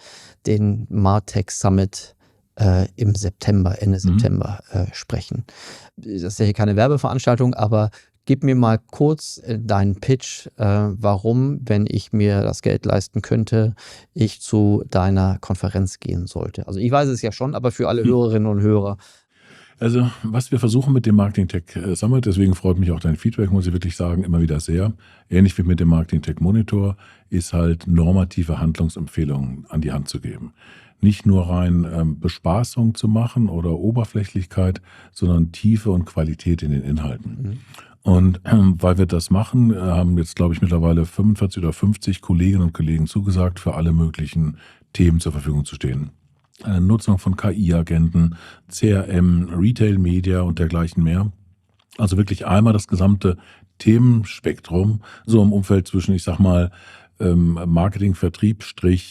Martech Summit im September, Ende September sprechen. Das ist ja hier keine Werbeveranstaltung, aber gib mir mal kurz deinen Pitch, warum, wenn ich mir das Geld leisten könnte, ich zu deiner Konferenz gehen sollte. Also ich weiß es ja schon, aber für alle Hörerinnen und Hörer. Also was wir versuchen mit dem Marketing Tech Summit, deswegen freut mich auch dein Feedback, muss ich wirklich sagen, immer wieder sehr. Ähnlich wie mit dem Marketing Tech Monitor ist halt normative Handlungsempfehlungen an die Hand zu geben. Nicht nur rein Bespaßung zu machen oder Oberflächlichkeit, sondern Tiefe und Qualität in den Inhalten. Und weil wir das machen, haben jetzt, glaube ich, mittlerweile 45 oder 50 Kolleginnen und Kollegen zugesagt, für alle möglichen Themen zur Verfügung zu stehen. Nutzung von KI-Agenten, CRM, Retail-Media und dergleichen mehr. Also wirklich einmal das gesamte Themenspektrum, so im Umfeld zwischen, ich sag mal, Marketing, Vertrieb,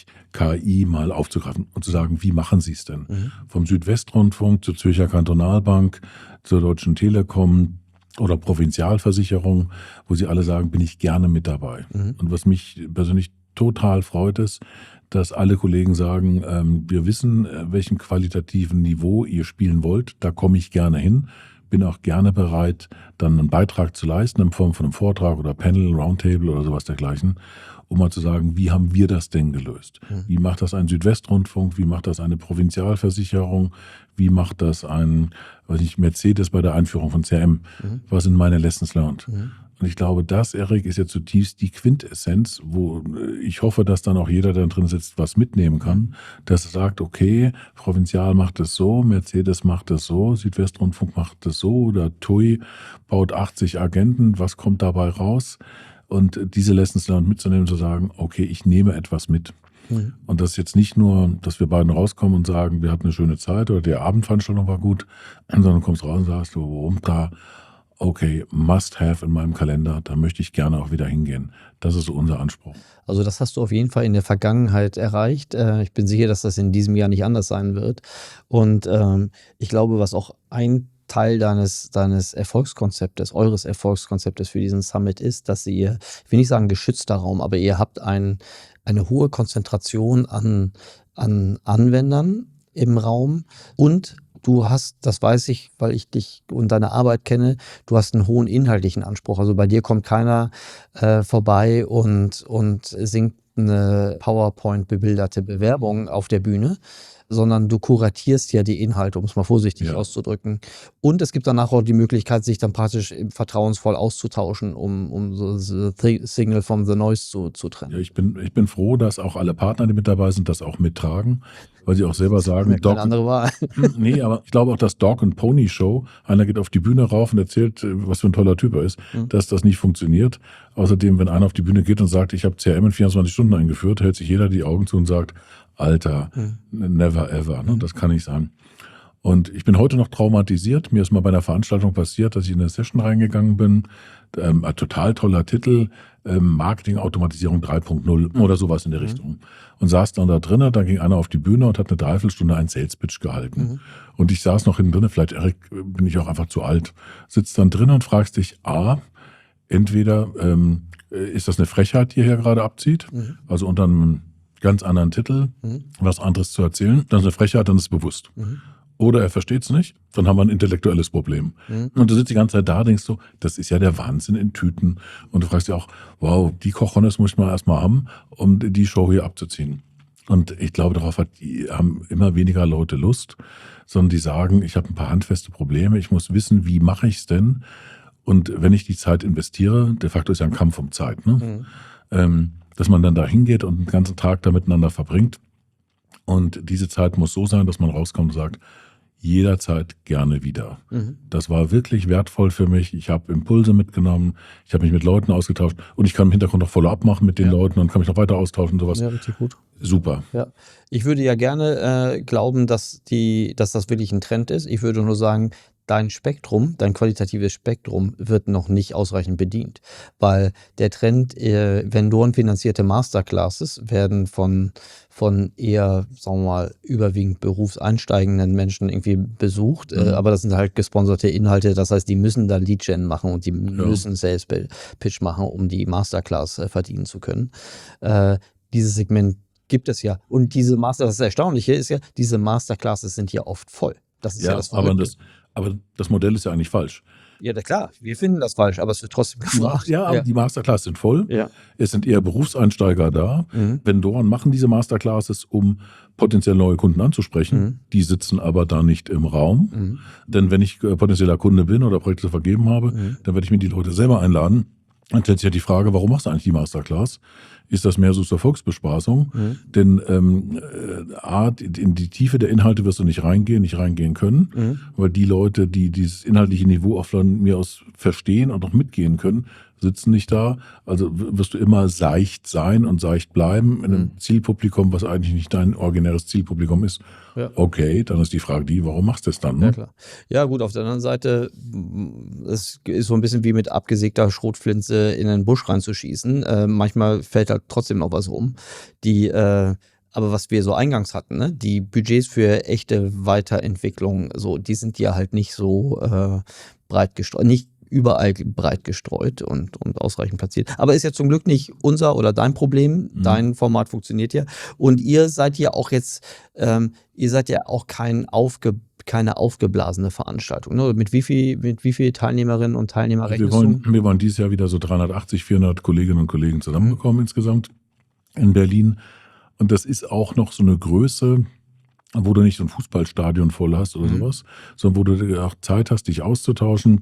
KI mal aufzugreifen und zu sagen, wie machen Sie es denn? Vom Südwestrundfunk zur Zürcher Kantonalbank, zur Deutschen Telekom oder Provinzialversicherung, wo sie alle sagen, bin ich gerne mit dabei. Und was mich persönlich total freut, ist, dass alle Kollegen sagen, wir wissen, welchem qualitativen Niveau ihr spielen wollt, da komme ich gerne hin, bin auch gerne bereit, dann einen Beitrag zu leisten in Form von einem Vortrag oder Panel, Roundtable oder sowas dergleichen, um mal zu sagen, wie haben wir das denn gelöst? Wie macht das ein Südwestrundfunk? Wie macht das eine Provinzialversicherung? Wie macht das ein, Mercedes bei der Einführung von CRM? Was sind meine Lessons learned? Und ich glaube, das, Erik, ist ja zutiefst die Quintessenz, wo ich hoffe, dass dann auch jeder, der drin sitzt, was mitnehmen kann, dass er sagt, okay, Provinzial macht es so, Mercedes macht es so, Südwestrundfunk macht es so oder TUI baut 80 Agenten, was kommt dabei raus? Und diese Lessons learned mitzunehmen, zu sagen, okay, ich nehme etwas mit. Und das ist jetzt nicht nur, dass wir beiden rauskommen und sagen, wir hatten eine schöne Zeit oder die Abendveranstaltung war gut, sondern du kommst raus und sagst, okay, must have in meinem Kalender, da möchte ich gerne auch wieder hingehen. Das ist so unser Anspruch. Also das hast du auf jeden Fall in der Vergangenheit erreicht. Ich bin sicher, dass das in diesem Jahr nicht anders sein wird. Und ich glaube, was auch ein Teil deines Erfolgskonzeptes, eures Erfolgskonzeptes für diesen Summit ist, dass ihr, ich will nicht sagen geschützter Raum, aber ihr habt eine hohe Konzentration an Anwendern im Raum und du hast, das weiß ich, weil ich dich und deine Arbeit kenne, du hast einen hohen inhaltlichen Anspruch. Also bei dir kommt keiner vorbei und singt eine PowerPoint-bebilderte Bewerbung auf der Bühne, sondern du kuratierst ja die Inhalte, um es mal vorsichtig auszudrücken. Und es gibt danach auch die Möglichkeit, sich dann praktisch vertrauensvoll auszutauschen, um so the Signal from the Noise zu trennen. Ja, ich bin froh, dass auch alle Partner, die mit dabei sind, das auch mittragen, weil sie auch selber sagen, keine andere Wahl. Nee, aber ich glaube auch, dass Dog and Pony Show, einer geht auf die Bühne rauf und erzählt, was für ein toller Typ er ist, dass das nicht funktioniert. Außerdem, wenn einer auf die Bühne geht und sagt, ich habe CRM in 24 Stunden eingeführt, hält sich jeder die Augen zu und sagt, Alter, never ever, ne? Das kann nicht sein. Und ich bin heute noch traumatisiert. Mir ist mal bei einer Veranstaltung passiert, dass ich in eine Session reingegangen bin. Ein total toller Titel, Marketing-Automatisierung 3.0 oder sowas in der Richtung. Und saß dann da drinnen, dann ging einer auf die Bühne und hat eine Dreiviertelstunde einen Sales-Pitch gehalten. Und ich saß noch hinten drin, vielleicht, Erik, bin ich auch einfach zu alt. Sitzt dann drin und fragst dich, entweder ist das eine Frechheit, die er hier gerade abzieht, also unter einem ganz anderen Titel, was anderes zu erzählen, dann ist eine Frechheit, dann ist es bewusst. Oder er versteht es nicht, dann haben wir ein intellektuelles Problem. Und du sitzt die ganze Zeit da, denkst du, das ist ja der Wahnsinn in Tüten. Und du fragst dich auch, wow, die Cojones muss ich mal erstmal haben, um die Show hier abzuziehen. Und ich glaube, darauf haben immer weniger Leute Lust, sondern die sagen, ich habe ein paar handfeste Probleme, ich muss wissen, wie mache ich es denn? Und wenn ich die Zeit investiere, de facto ist ja ein Kampf um Zeit, ne? Dass man dann da hingeht und den ganzen Tag da miteinander verbringt. Und diese Zeit muss so sein, dass man rauskommt und sagt, jederzeit gerne wieder. Das war wirklich wertvoll für mich. Ich habe Impulse mitgenommen, ich habe mich mit Leuten ausgetauscht und ich kann im Hintergrund noch Follow-up machen mit den Leuten und kann mich noch weiter austauschen und sowas. Ja, richtig gut. Super. Ja. Ich würde ja gerne glauben, dass das wirklich ein Trend ist. Ich würde nur sagen, dein qualitatives Spektrum wird noch nicht ausreichend bedient. Weil der Trend, Vendorenfinanzierte Masterclasses werden von eher, sagen wir mal, überwiegend berufseinsteigenden Menschen irgendwie besucht. Aber das sind halt gesponserte Inhalte. Das heißt, die müssen da Lead-Gen machen und die müssen Sales-Pitch machen, um die Masterclass verdienen zu können. Dieses Segment gibt es ja. Und das Erstaunliche ist ja, diese Masterclasses sind ja oft voll. Das ist ja das Verrückte. Aber das Modell ist ja eigentlich falsch. Ja, klar, wir finden das falsch, aber es wird trotzdem gefragt. Ja, aber die Masterclasses sind voll. Ja. Es sind eher Berufseinsteiger da. Vendoren machen diese Masterclasses, um potenziell neue Kunden anzusprechen. Die sitzen aber da nicht im Raum. Denn wenn ich potenzieller Kunde bin oder Projekte vergeben habe, dann werde ich mir die Leute selber einladen. Dann stellt sich ja die Frage, warum machst du eigentlich die Masterclass? Ist das mehr so zur Volksbespaßung? Denn in die Tiefe der Inhalte wirst du nicht reingehen können, weil die Leute, die dieses inhaltliche Niveau auch von mir aus verstehen und auch mitgehen können, sitzen nicht da. Also wirst du immer seicht sein und seicht bleiben in einem Zielpublikum, was eigentlich nicht dein originäres Zielpublikum ist. Ja. Okay, dann ist die Frage warum machst du es dann? Ne? Ja, klar. Ja, gut, auf der anderen Seite, es ist so ein bisschen wie mit abgesägter Schrotflinte in den Busch reinzuschießen. Manchmal fällt halt trotzdem noch was um. Aber was wir so eingangs hatten, ne? Die Budgets für echte Weiterentwicklung, die sind ja halt nicht so breit gestreut, nicht überall breit gestreut und ausreichend platziert. Aber ist ja zum Glück nicht unser oder dein Problem. Dein Format funktioniert ja. Und ihr seid ja auch jetzt, keine aufgeblasene Veranstaltung. Ne? Mit wie viel Teilnehmerinnen und Teilnehmer rechnest du? Wir wollen dieses Jahr wieder so 380, 400 Kolleginnen und Kollegen zusammenbekommen insgesamt in Berlin. Und das ist auch noch so eine Größe, wo du nicht so ein Fußballstadion voll hast oder sowas, sondern wo du auch Zeit hast, dich auszutauschen.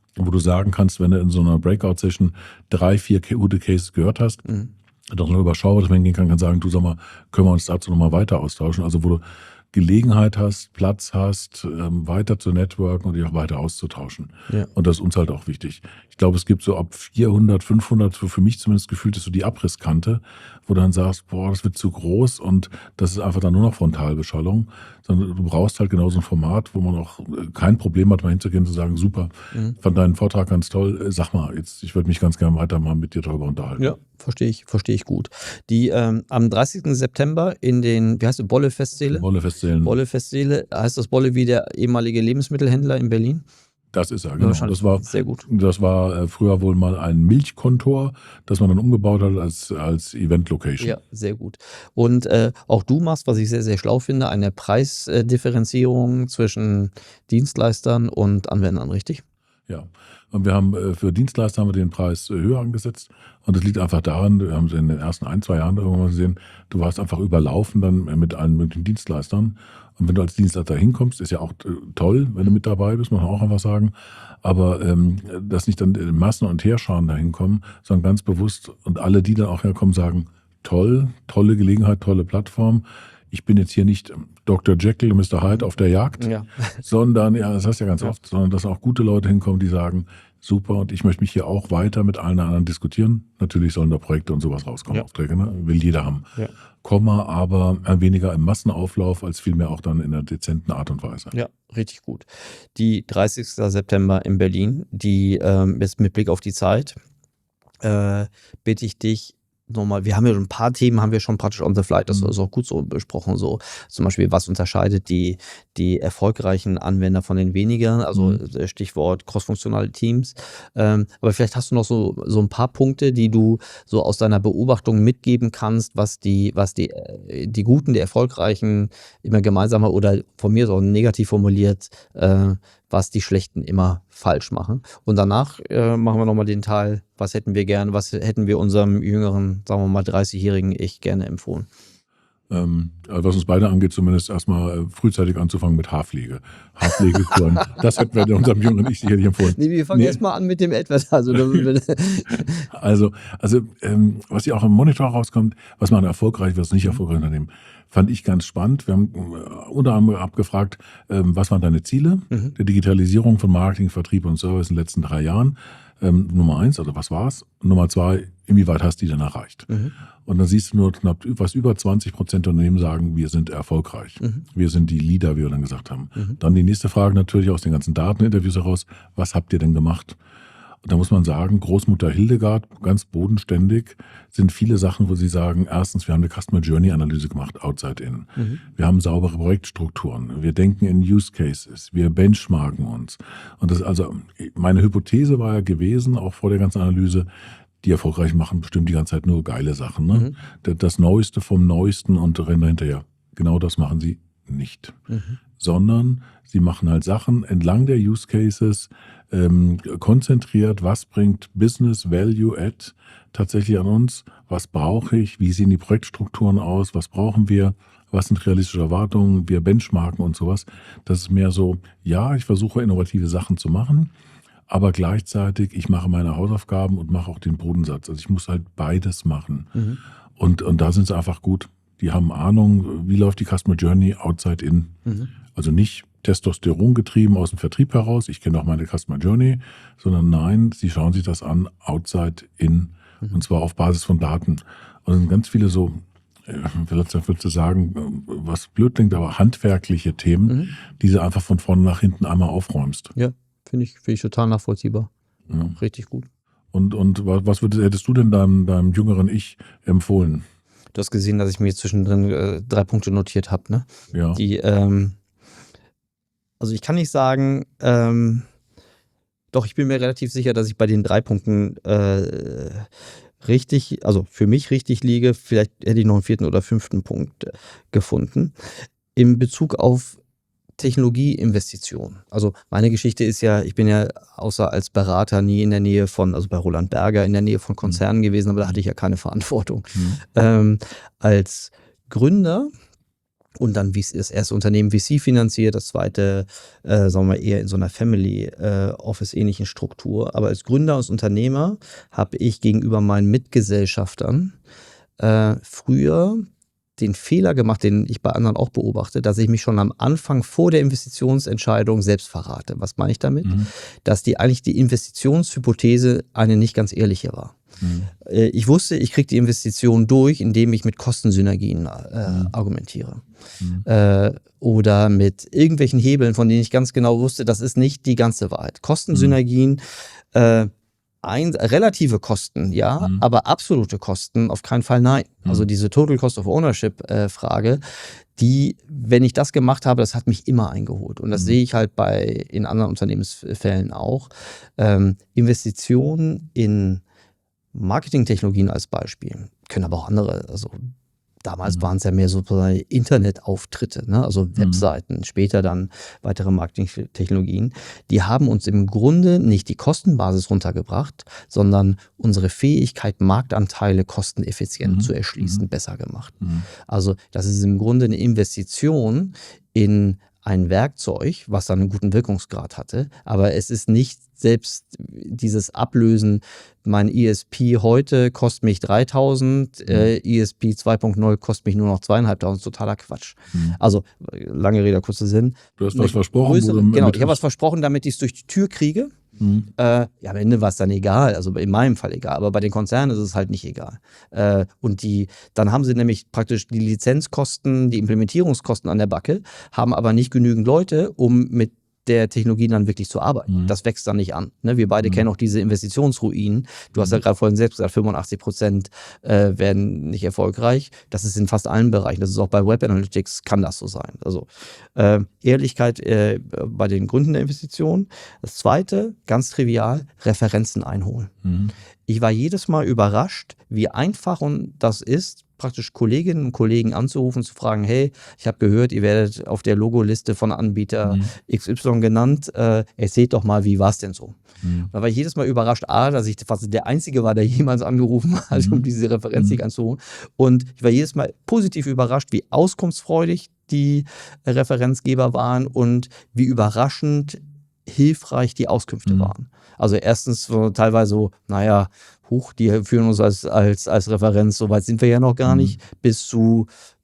wo du sagen kannst, wenn du in so einer Breakout-Session 3-4 gute Cases gehört hast, doch noch überschaubar, dass man hingehen kann sagen, du sag mal, können wir uns dazu nochmal weiter austauschen? Also wo du Gelegenheit hast, Platz hast, weiter zu networken und dich auch weiter auszutauschen. Ja. Und das ist uns halt auch wichtig. Ich glaube, es gibt so ab 400, 500, so für mich zumindest gefühlt ist so die Abrisskante, wo du dann sagst, boah, das wird zu groß und das ist einfach dann nur noch Frontalbeschallung. Sondern du brauchst halt genau so ein Format, wo man auch kein Problem hat, mal hinzugehen und zu sagen, super, fand deinen Vortrag ganz toll, sag mal, jetzt, ich würde mich ganz gerne weiter mal mit dir darüber unterhalten. Ja, verstehe ich gut. Die am 30. September in den, wie heißt es, Bolle-Festsäle? Bolle-Festsäle, heißt das Bolle wie der ehemalige Lebensmittelhändler in Berlin? Das ist er, genau. Das war sehr gut. Das war früher wohl mal ein Milchkontor, das man dann umgebaut hat als Event-Location. Ja, sehr gut. Und auch du machst, was ich sehr, sehr schlau finde, eine Preisdifferenzierung zwischen Dienstleistern und Anwendern, richtig? Ja, und wir haben für Dienstleister haben wir den Preis höher angesetzt und das liegt einfach daran, wir haben es in den ersten 1-2 Jahren irgendwann mal gesehen, du warst einfach überlaufen dann mit allen möglichen Dienstleistern und wenn du als Dienstleister hinkommst, ist ja auch toll, wenn du mit dabei bist, muss man auch einfach sagen, aber dass nicht dann Massen und Heerscharen da hinkommen, sondern ganz bewusst und alle, die dann auch herkommen, sagen, toll, tolle Gelegenheit, tolle Plattform. Ich bin jetzt hier nicht Dr. Jekyll und Mr. Hyde auf der Jagd, sondern, ja, das heißt ja ganz oft, sondern dass auch gute Leute hinkommen, die sagen, super, und ich möchte mich hier auch weiter mit allen anderen diskutieren. Natürlich sollen da Projekte und sowas rauskommen, Aufträge, ne? Will jeder haben. Ja. Aber weniger im Massenauflauf, als vielmehr auch dann in einer dezenten Art und Weise. Ja, richtig gut. Die 30. September in Berlin, die jetzt mit Blick auf die Zeit, bitte ich dich, nochmal, wir haben ja ein paar Themen, haben wir schon praktisch on the fly, das ist auch gut so besprochen, so zum Beispiel, was unterscheidet die erfolgreichen Anwender von den weniger, also Stichwort crossfunktionale Teams, aber vielleicht hast du noch so ein paar Punkte, die du so aus deiner Beobachtung mitgeben kannst, was die Guten, die Erfolgreichen immer gemeinsamer oder von mir so negativ formuliert, was die Schlechten immer falsch machen. Und danach machen wir nochmal den Teil, was hätten wir unserem jüngeren, sagen wir mal 30-jährigen Ich gerne empfohlen. Was uns beide angeht, zumindest erstmal frühzeitig anzufangen mit Haarpflege. Haarpflegekuren, das hätten wir unserem jüngeren Ich sicherlich empfohlen. Nee, wir fangen erstmal an mit dem etwas. Also was ja auch im Monitor rauskommt, was man erfolgreich, was nicht erfolgreich Unternehmen, fand ich ganz spannend. Wir haben unter anderem abgefragt, was waren deine Ziele der Digitalisierung von Marketing, Vertrieb und Service in den letzten 3 Jahren. Nummer 1, also was war's? Und Nummer 2, inwieweit hast du die denn erreicht? Und dann siehst du nur knapp was über 20% der Unternehmen sagen, wir sind erfolgreich. Wir sind die Leader, wie wir dann gesagt haben. Dann die nächste Frage natürlich aus den ganzen Dateninterviews heraus, was habt ihr denn gemacht? Und da muss man sagen, Großmutter Hildegard, ganz bodenständig, sind viele Sachen, wo sie sagen, erstens, wir haben eine Customer Journey Analyse gemacht, outside in. Wir haben saubere Projektstrukturen. Wir denken in Use Cases. Wir benchmarken uns. Und das, also, meine Hypothese war ja gewesen, auch vor der ganzen Analyse, die erfolgreich machen bestimmt die ganze Zeit nur geile Sachen. Ne? Das Neueste vom Neuesten und rennen hinterher. Genau das machen sie nicht. Sondern sie machen halt Sachen entlang der Use Cases, konzentriert, was bringt Business Value Add tatsächlich an uns, was brauche ich, wie sehen die Projektstrukturen aus, was brauchen wir, was sind realistische Erwartungen, wir benchmarken und sowas. Das ist mehr so, ja, ich versuche innovative Sachen zu machen, aber gleichzeitig, ich mache meine Hausaufgaben und mache auch den Bodensatz. Also ich muss halt beides machen. Und da sind sie einfach gut. Die haben Ahnung, wie läuft die Customer Journey outside in. Also nicht Testosteron getrieben aus dem Vertrieb heraus, ich kenne auch meine Customer Journey, sondern nein, sie schauen sich das an, outside in, und zwar auf Basis von Daten. Und es sind ganz viele so, würdest du sagen, was blöd klingt, aber handwerkliche Themen, die du einfach von vorne nach hinten einmal aufräumst. Ja, finde ich total nachvollziehbar. Ja. Richtig gut. Und was hättest du denn deinem jüngeren Ich empfohlen? Du hast gesehen, dass ich mir zwischendrin 3 Punkte notiert habe, ne? Ja. Die, also ich kann nicht sagen, doch, ich bin mir relativ sicher, dass ich bei den 3 Punkten richtig, also für mich richtig liege. Vielleicht hätte ich noch einen 4. oder 5. Punkt gefunden. In Bezug auf Technologieinvestitionen. Also meine Geschichte ist ja, ich bin ja außer als Berater nie in der Nähe von, also bei Roland Berger in der Nähe von Konzernen gewesen, aber da hatte ich ja keine Verantwortung. Als Gründer und dann das erste Unternehmen VC finanziert, das zweite, sagen wir eher in so einer Family Office ähnlichen Struktur. Aber als Gründer, als Unternehmer habe ich gegenüber meinen Mitgesellschaftern früher den Fehler gemacht, den ich bei anderen auch beobachte, dass ich mich schon am Anfang vor der Investitionsentscheidung selbst verrate. Was meine ich damit? Dass die Investitionshypothese eine nicht ganz ehrliche war. Ich wusste, ich kriege die Investition durch, indem ich mit Kostensynergien argumentiere. Oder mit irgendwelchen Hebeln, von denen ich ganz genau wusste, das ist nicht die ganze Wahrheit. Kostensynergien, relative Kosten, ja, aber absolute Kosten auf keinen Fall nein. Also diese Total Cost of Ownership Frage, die, wenn ich das gemacht habe, das hat mich immer eingeholt. Und das sehe ich halt in anderen Unternehmensfällen auch. Investitionen in Marketingtechnologien als Beispiel, können aber auch andere, also damals waren es ja mehr so Internetauftritte, ne? Also Webseiten, später dann weitere Marketingtechnologien. Die haben uns im Grunde nicht die Kostenbasis runtergebracht, sondern unsere Fähigkeit, Marktanteile kosteneffizient zu erschließen, besser gemacht. Also das ist im Grunde eine Investition in ein Werkzeug, was dann einen guten Wirkungsgrad hatte, aber es ist nicht selbst dieses Ablösen, mein ESP heute kostet mich 3.000, ESP 2.0 kostet mich nur noch 2.500, totaler Quatsch. Also, lange Rede, kurzer Sinn. Du hast was versprochen. Genau, ich habe was versprochen, damit ich es durch die Tür kriege. Ja, am Ende war es dann egal, also in meinem Fall egal, aber bei den Konzernen ist es halt nicht egal. Und dann haben sie nämlich praktisch die Lizenzkosten, die Implementierungskosten an der Backe, haben aber nicht genügend Leute, um mit der Technologie dann wirklich zu arbeiten. Das wächst dann nicht an. Ne? Wir beide kennen auch diese Investitionsruinen. Du hast ja gerade vorhin selbst gesagt, 85% werden nicht erfolgreich. Das ist in fast allen Bereichen. Das ist auch bei Web Analytics, kann das so sein. Also Ehrlichkeit bei den Gründen der Investition. Das zweite, ganz trivial, Referenzen einholen. Ich war jedes Mal überrascht, wie einfach das ist, praktisch Kolleginnen und Kollegen anzurufen, zu fragen, hey, ich habe gehört, ihr werdet auf der Logoliste von Anbieter XY genannt, erzählt doch mal, wie war es denn so? Da war ich jedes Mal überrascht, dass ich fast der Einzige war, der jemals angerufen hat, um diese Referenz einzuholen. Und ich war jedes Mal positiv überrascht, wie auskunftsfreudig die Referenzgeber waren und wie überraschend hilfreich die Auskünfte waren. Also erstens teilweise so, die führen uns als Referenz, so weit sind wir ja noch gar nicht, bis zu,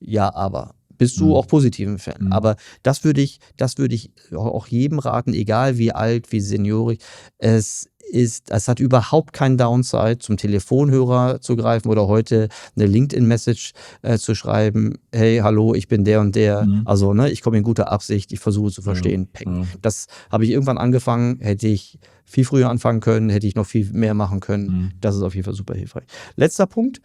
bis zu auch positiven Fällen. Aber das würde ich auch jedem raten, egal wie alt, wie seniorig, es hat überhaupt keinen Downside, zum Telefonhörer zu greifen oder heute eine LinkedIn-Message zu schreiben, hey, hallo, ich bin der und der, also ich komme in guter Absicht, ich versuche zu verstehen, peng. Das habe ich irgendwann angefangen, hätte ich viel früher anfangen können, hätte ich noch viel mehr machen können. Das ist auf jeden Fall super hilfreich. Letzter Punkt,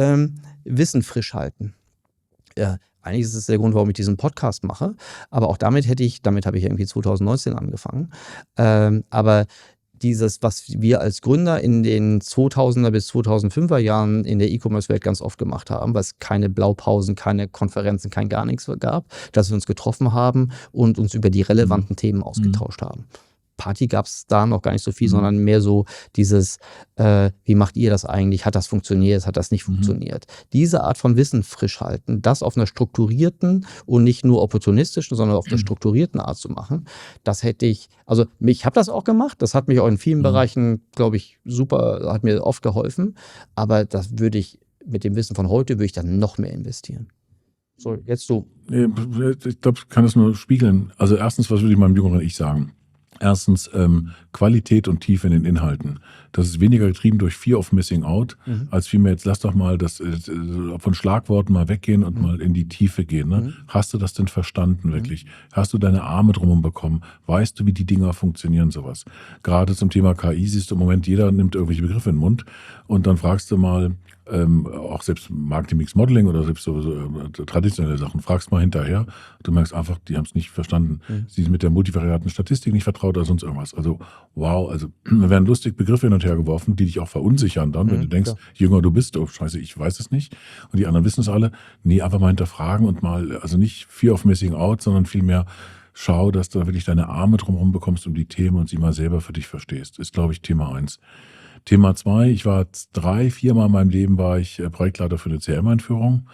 Wissen frisch halten. Ja, eigentlich ist es der Grund, warum ich diesen Podcast mache, aber auch damit habe ich irgendwie 2019 angefangen, aber was wir als Gründer in den 2000er bis 2005er Jahren in der E-Commerce-Welt ganz oft gemacht haben, weil es keine Blaupausen, keine Konferenzen, kein gar nichts gab, dass wir uns getroffen haben und uns über die relevanten Themen ausgetauscht haben. Party gab es da noch gar nicht so viel, sondern mehr so dieses, wie macht ihr das eigentlich? Hat das funktioniert? Hat das nicht funktioniert? Diese Art von Wissen frisch halten, das auf einer strukturierten und nicht nur opportunistischen, sondern auf einer strukturierten Art zu machen, das hätte ich habe das auch gemacht, das hat mich auch in vielen Bereichen, glaube ich, super, hat mir oft geholfen, aber das würde ich mit dem Wissen von heute, würde ich dann noch mehr investieren. So, jetzt du. Ich glaube, ich kann das nur spiegeln. Also erstens, was würde ich meinem jüngeren Ich sagen? Erstens Qualität und Tiefe in den Inhalten. Das ist weniger getrieben durch Fear of Missing Out, als vielmehr jetzt lass doch mal das von Schlagworten mal weggehen und mal in die Tiefe gehen. Ne? Hast du das denn verstanden wirklich? Hast du deine Arme drumherum bekommen? Weißt du, wie die Dinger funktionieren, sowas? Gerade zum Thema KI siehst du im Moment, jeder nimmt irgendwelche Begriffe in den Mund und dann fragst du mal, auch selbst Marketing Mix Modeling oder selbst so traditionelle Sachen, fragst mal hinterher, du merkst einfach, die haben es nicht verstanden. Sie sind mit der multivariaten Statistik nicht vertraut oder sonst irgendwas. Also wow, da werden lustig Begriffe hin und her geworfen, die dich auch verunsichern dann, wenn du denkst, jünger du bist, oh scheiße, ich weiß es nicht und die anderen wissen es alle. Nee, einfach mal hinterfragen und mal, also nicht Fear of Missing Out, sondern vielmehr schau, dass du wirklich deine Arme drumherum bekommst um die Themen und sie mal selber für dich verstehst. Ist, glaube ich, Thema 1. Thema 2, ich war 3-4 Mal in meinem Leben Projektleiter für eine CRM-Einführung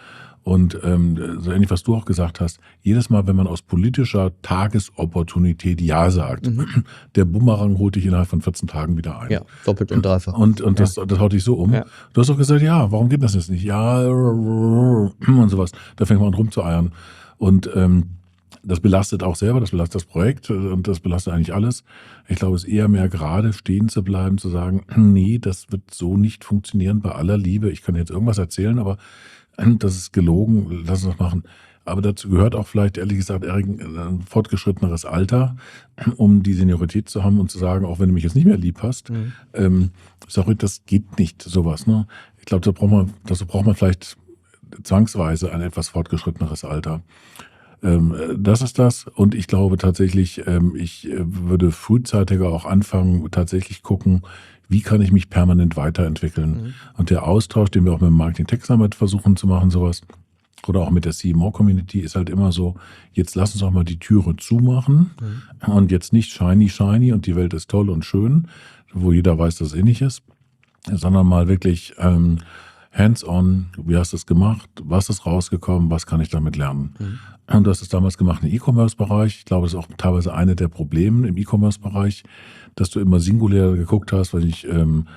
Und so ähnlich, was du auch gesagt hast, jedes Mal, wenn man aus politischer Tagesopportunität Ja sagt, der Bumerang holt dich innerhalb von 14 Tagen wieder ein. Ja, doppelt und dreifach. Und das haut dich so um. Ja. Du hast auch gesagt, ja, warum geht das jetzt nicht? Ja, und sowas. Da fängt man an rumzueiern. Und das belastet auch selber, das belastet das Projekt und das belastet eigentlich alles. Ich glaube, es ist eher mehr gerade stehen zu bleiben, zu sagen, nee, das wird so nicht funktionieren bei aller Liebe. Ich kann jetzt irgendwas erzählen, aber das ist gelogen, lass uns das machen. Aber dazu gehört auch vielleicht, ehrlich gesagt, ein fortgeschritteneres Alter, um die Seniorität zu haben und zu sagen, auch wenn du mich jetzt nicht mehr lieb hast, sorry, das geht nicht, sowas. Ne? Ich glaube, dazu braucht man vielleicht zwangsweise ein etwas fortgeschritteneres Alter. Das ist das. Und ich glaube tatsächlich, ich würde frühzeitiger auch anfangen, tatsächlich gucken, wie kann ich mich permanent weiterentwickeln. Und der Austausch, den wir auch mit dem Marketing Tech Summit versuchen zu machen, sowas, oder auch mit der CMO-Community, ist halt immer so, jetzt lass uns auch mal die Türe zumachen und jetzt nicht shiny und die Welt ist toll und schön, wo jeder weiß, dass es ähnlich ist, sondern mal wirklich hands-on, wie hast du es gemacht, was ist rausgekommen, was kann ich damit lernen. Und du hast es damals gemacht im E-Commerce-Bereich. Ich glaube, das ist auch teilweise eine der Probleme im E-Commerce-Bereich, dass du immer singulär geguckt hast, weil ich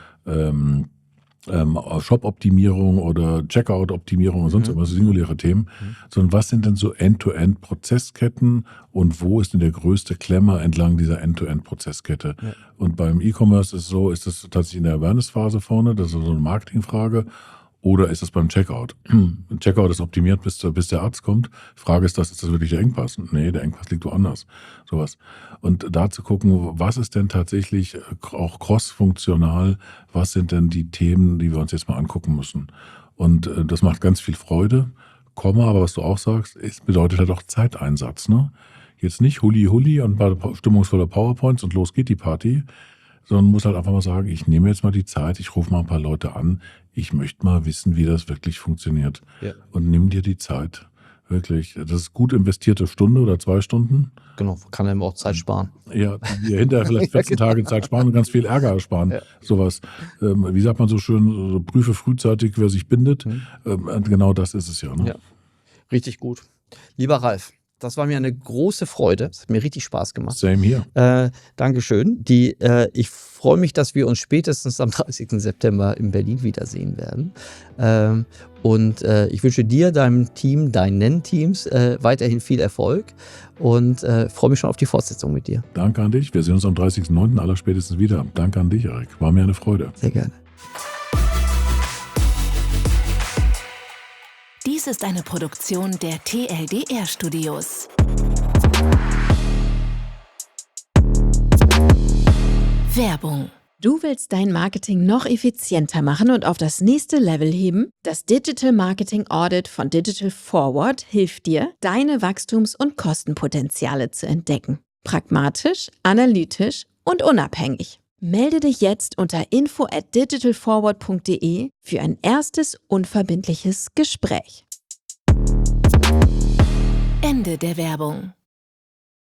Shop-Optimierung oder Checkout-Optimierung und sonst irgendwas, singuläre Themen, sondern was sind denn so End-to-End-Prozessketten und wo ist denn der größte Klemmer entlang dieser End-to-End-Prozesskette? Ja. Und beim E-Commerce ist es tatsächlich in der Awareness-Phase vorne, das ist so eine Marketingfrage. Oder ist es beim Checkout? Checkout ist optimiert, bis der Arzt kommt. Frage ist das wirklich der Engpass? Nee, der Engpass liegt woanders. Sowas. Und da zu gucken, was ist denn tatsächlich auch cross-funktional? Was sind denn die Themen, die wir uns jetzt mal angucken müssen? Und das macht ganz viel Freude. Aber was du auch sagst, es bedeutet halt auch Zeiteinsatz. Ne? Jetzt nicht Huli und stimmungsvoller PowerPoints und los geht die Party, sondern muss halt einfach mal sagen, ich nehme jetzt mal die Zeit, ich rufe mal ein paar Leute an, ich möchte mal wissen, wie das wirklich funktioniert. Ja. Und nimm dir die Zeit. Wirklich. Das ist gut investierte Stunde oder 2 Stunden. Genau, kann einem auch Zeit sparen. Ja, hinterher vielleicht 14 Tage Zeit sparen und ganz viel Ärger ersparen. Ja. Sowas. Wie sagt man so schön, so prüfe frühzeitig, wer sich bindet. Genau das ist es ja, ne? Ja. Richtig gut. Lieber Ralf, das war mir eine große Freude. Es hat mir richtig Spaß gemacht. Same hier. Dankeschön. Ich freue mich, dass wir uns spätestens am 30. September in Berlin wiedersehen werden. Ich wünsche dir, deinem Team, deinen Teams weiterhin viel Erfolg und freue mich schon auf die Fortsetzung mit dir. Danke an dich. Wir sehen uns am 30.09. allerspätestens wieder. Danke an dich, Erik. War mir eine Freude. Sehr gerne. Dies ist eine Produktion der TLDR Studios. Werbung. Du willst dein Marketing noch effizienter machen und auf das nächste Level heben? Das Digital Marketing Audit von Digital Forward hilft dir, deine Wachstums- und Kostenpotenziale zu entdecken. Pragmatisch, analytisch und unabhängig. Melde dich jetzt unter info@digitalforward.de für ein erstes unverbindliches Gespräch. Ende der Werbung.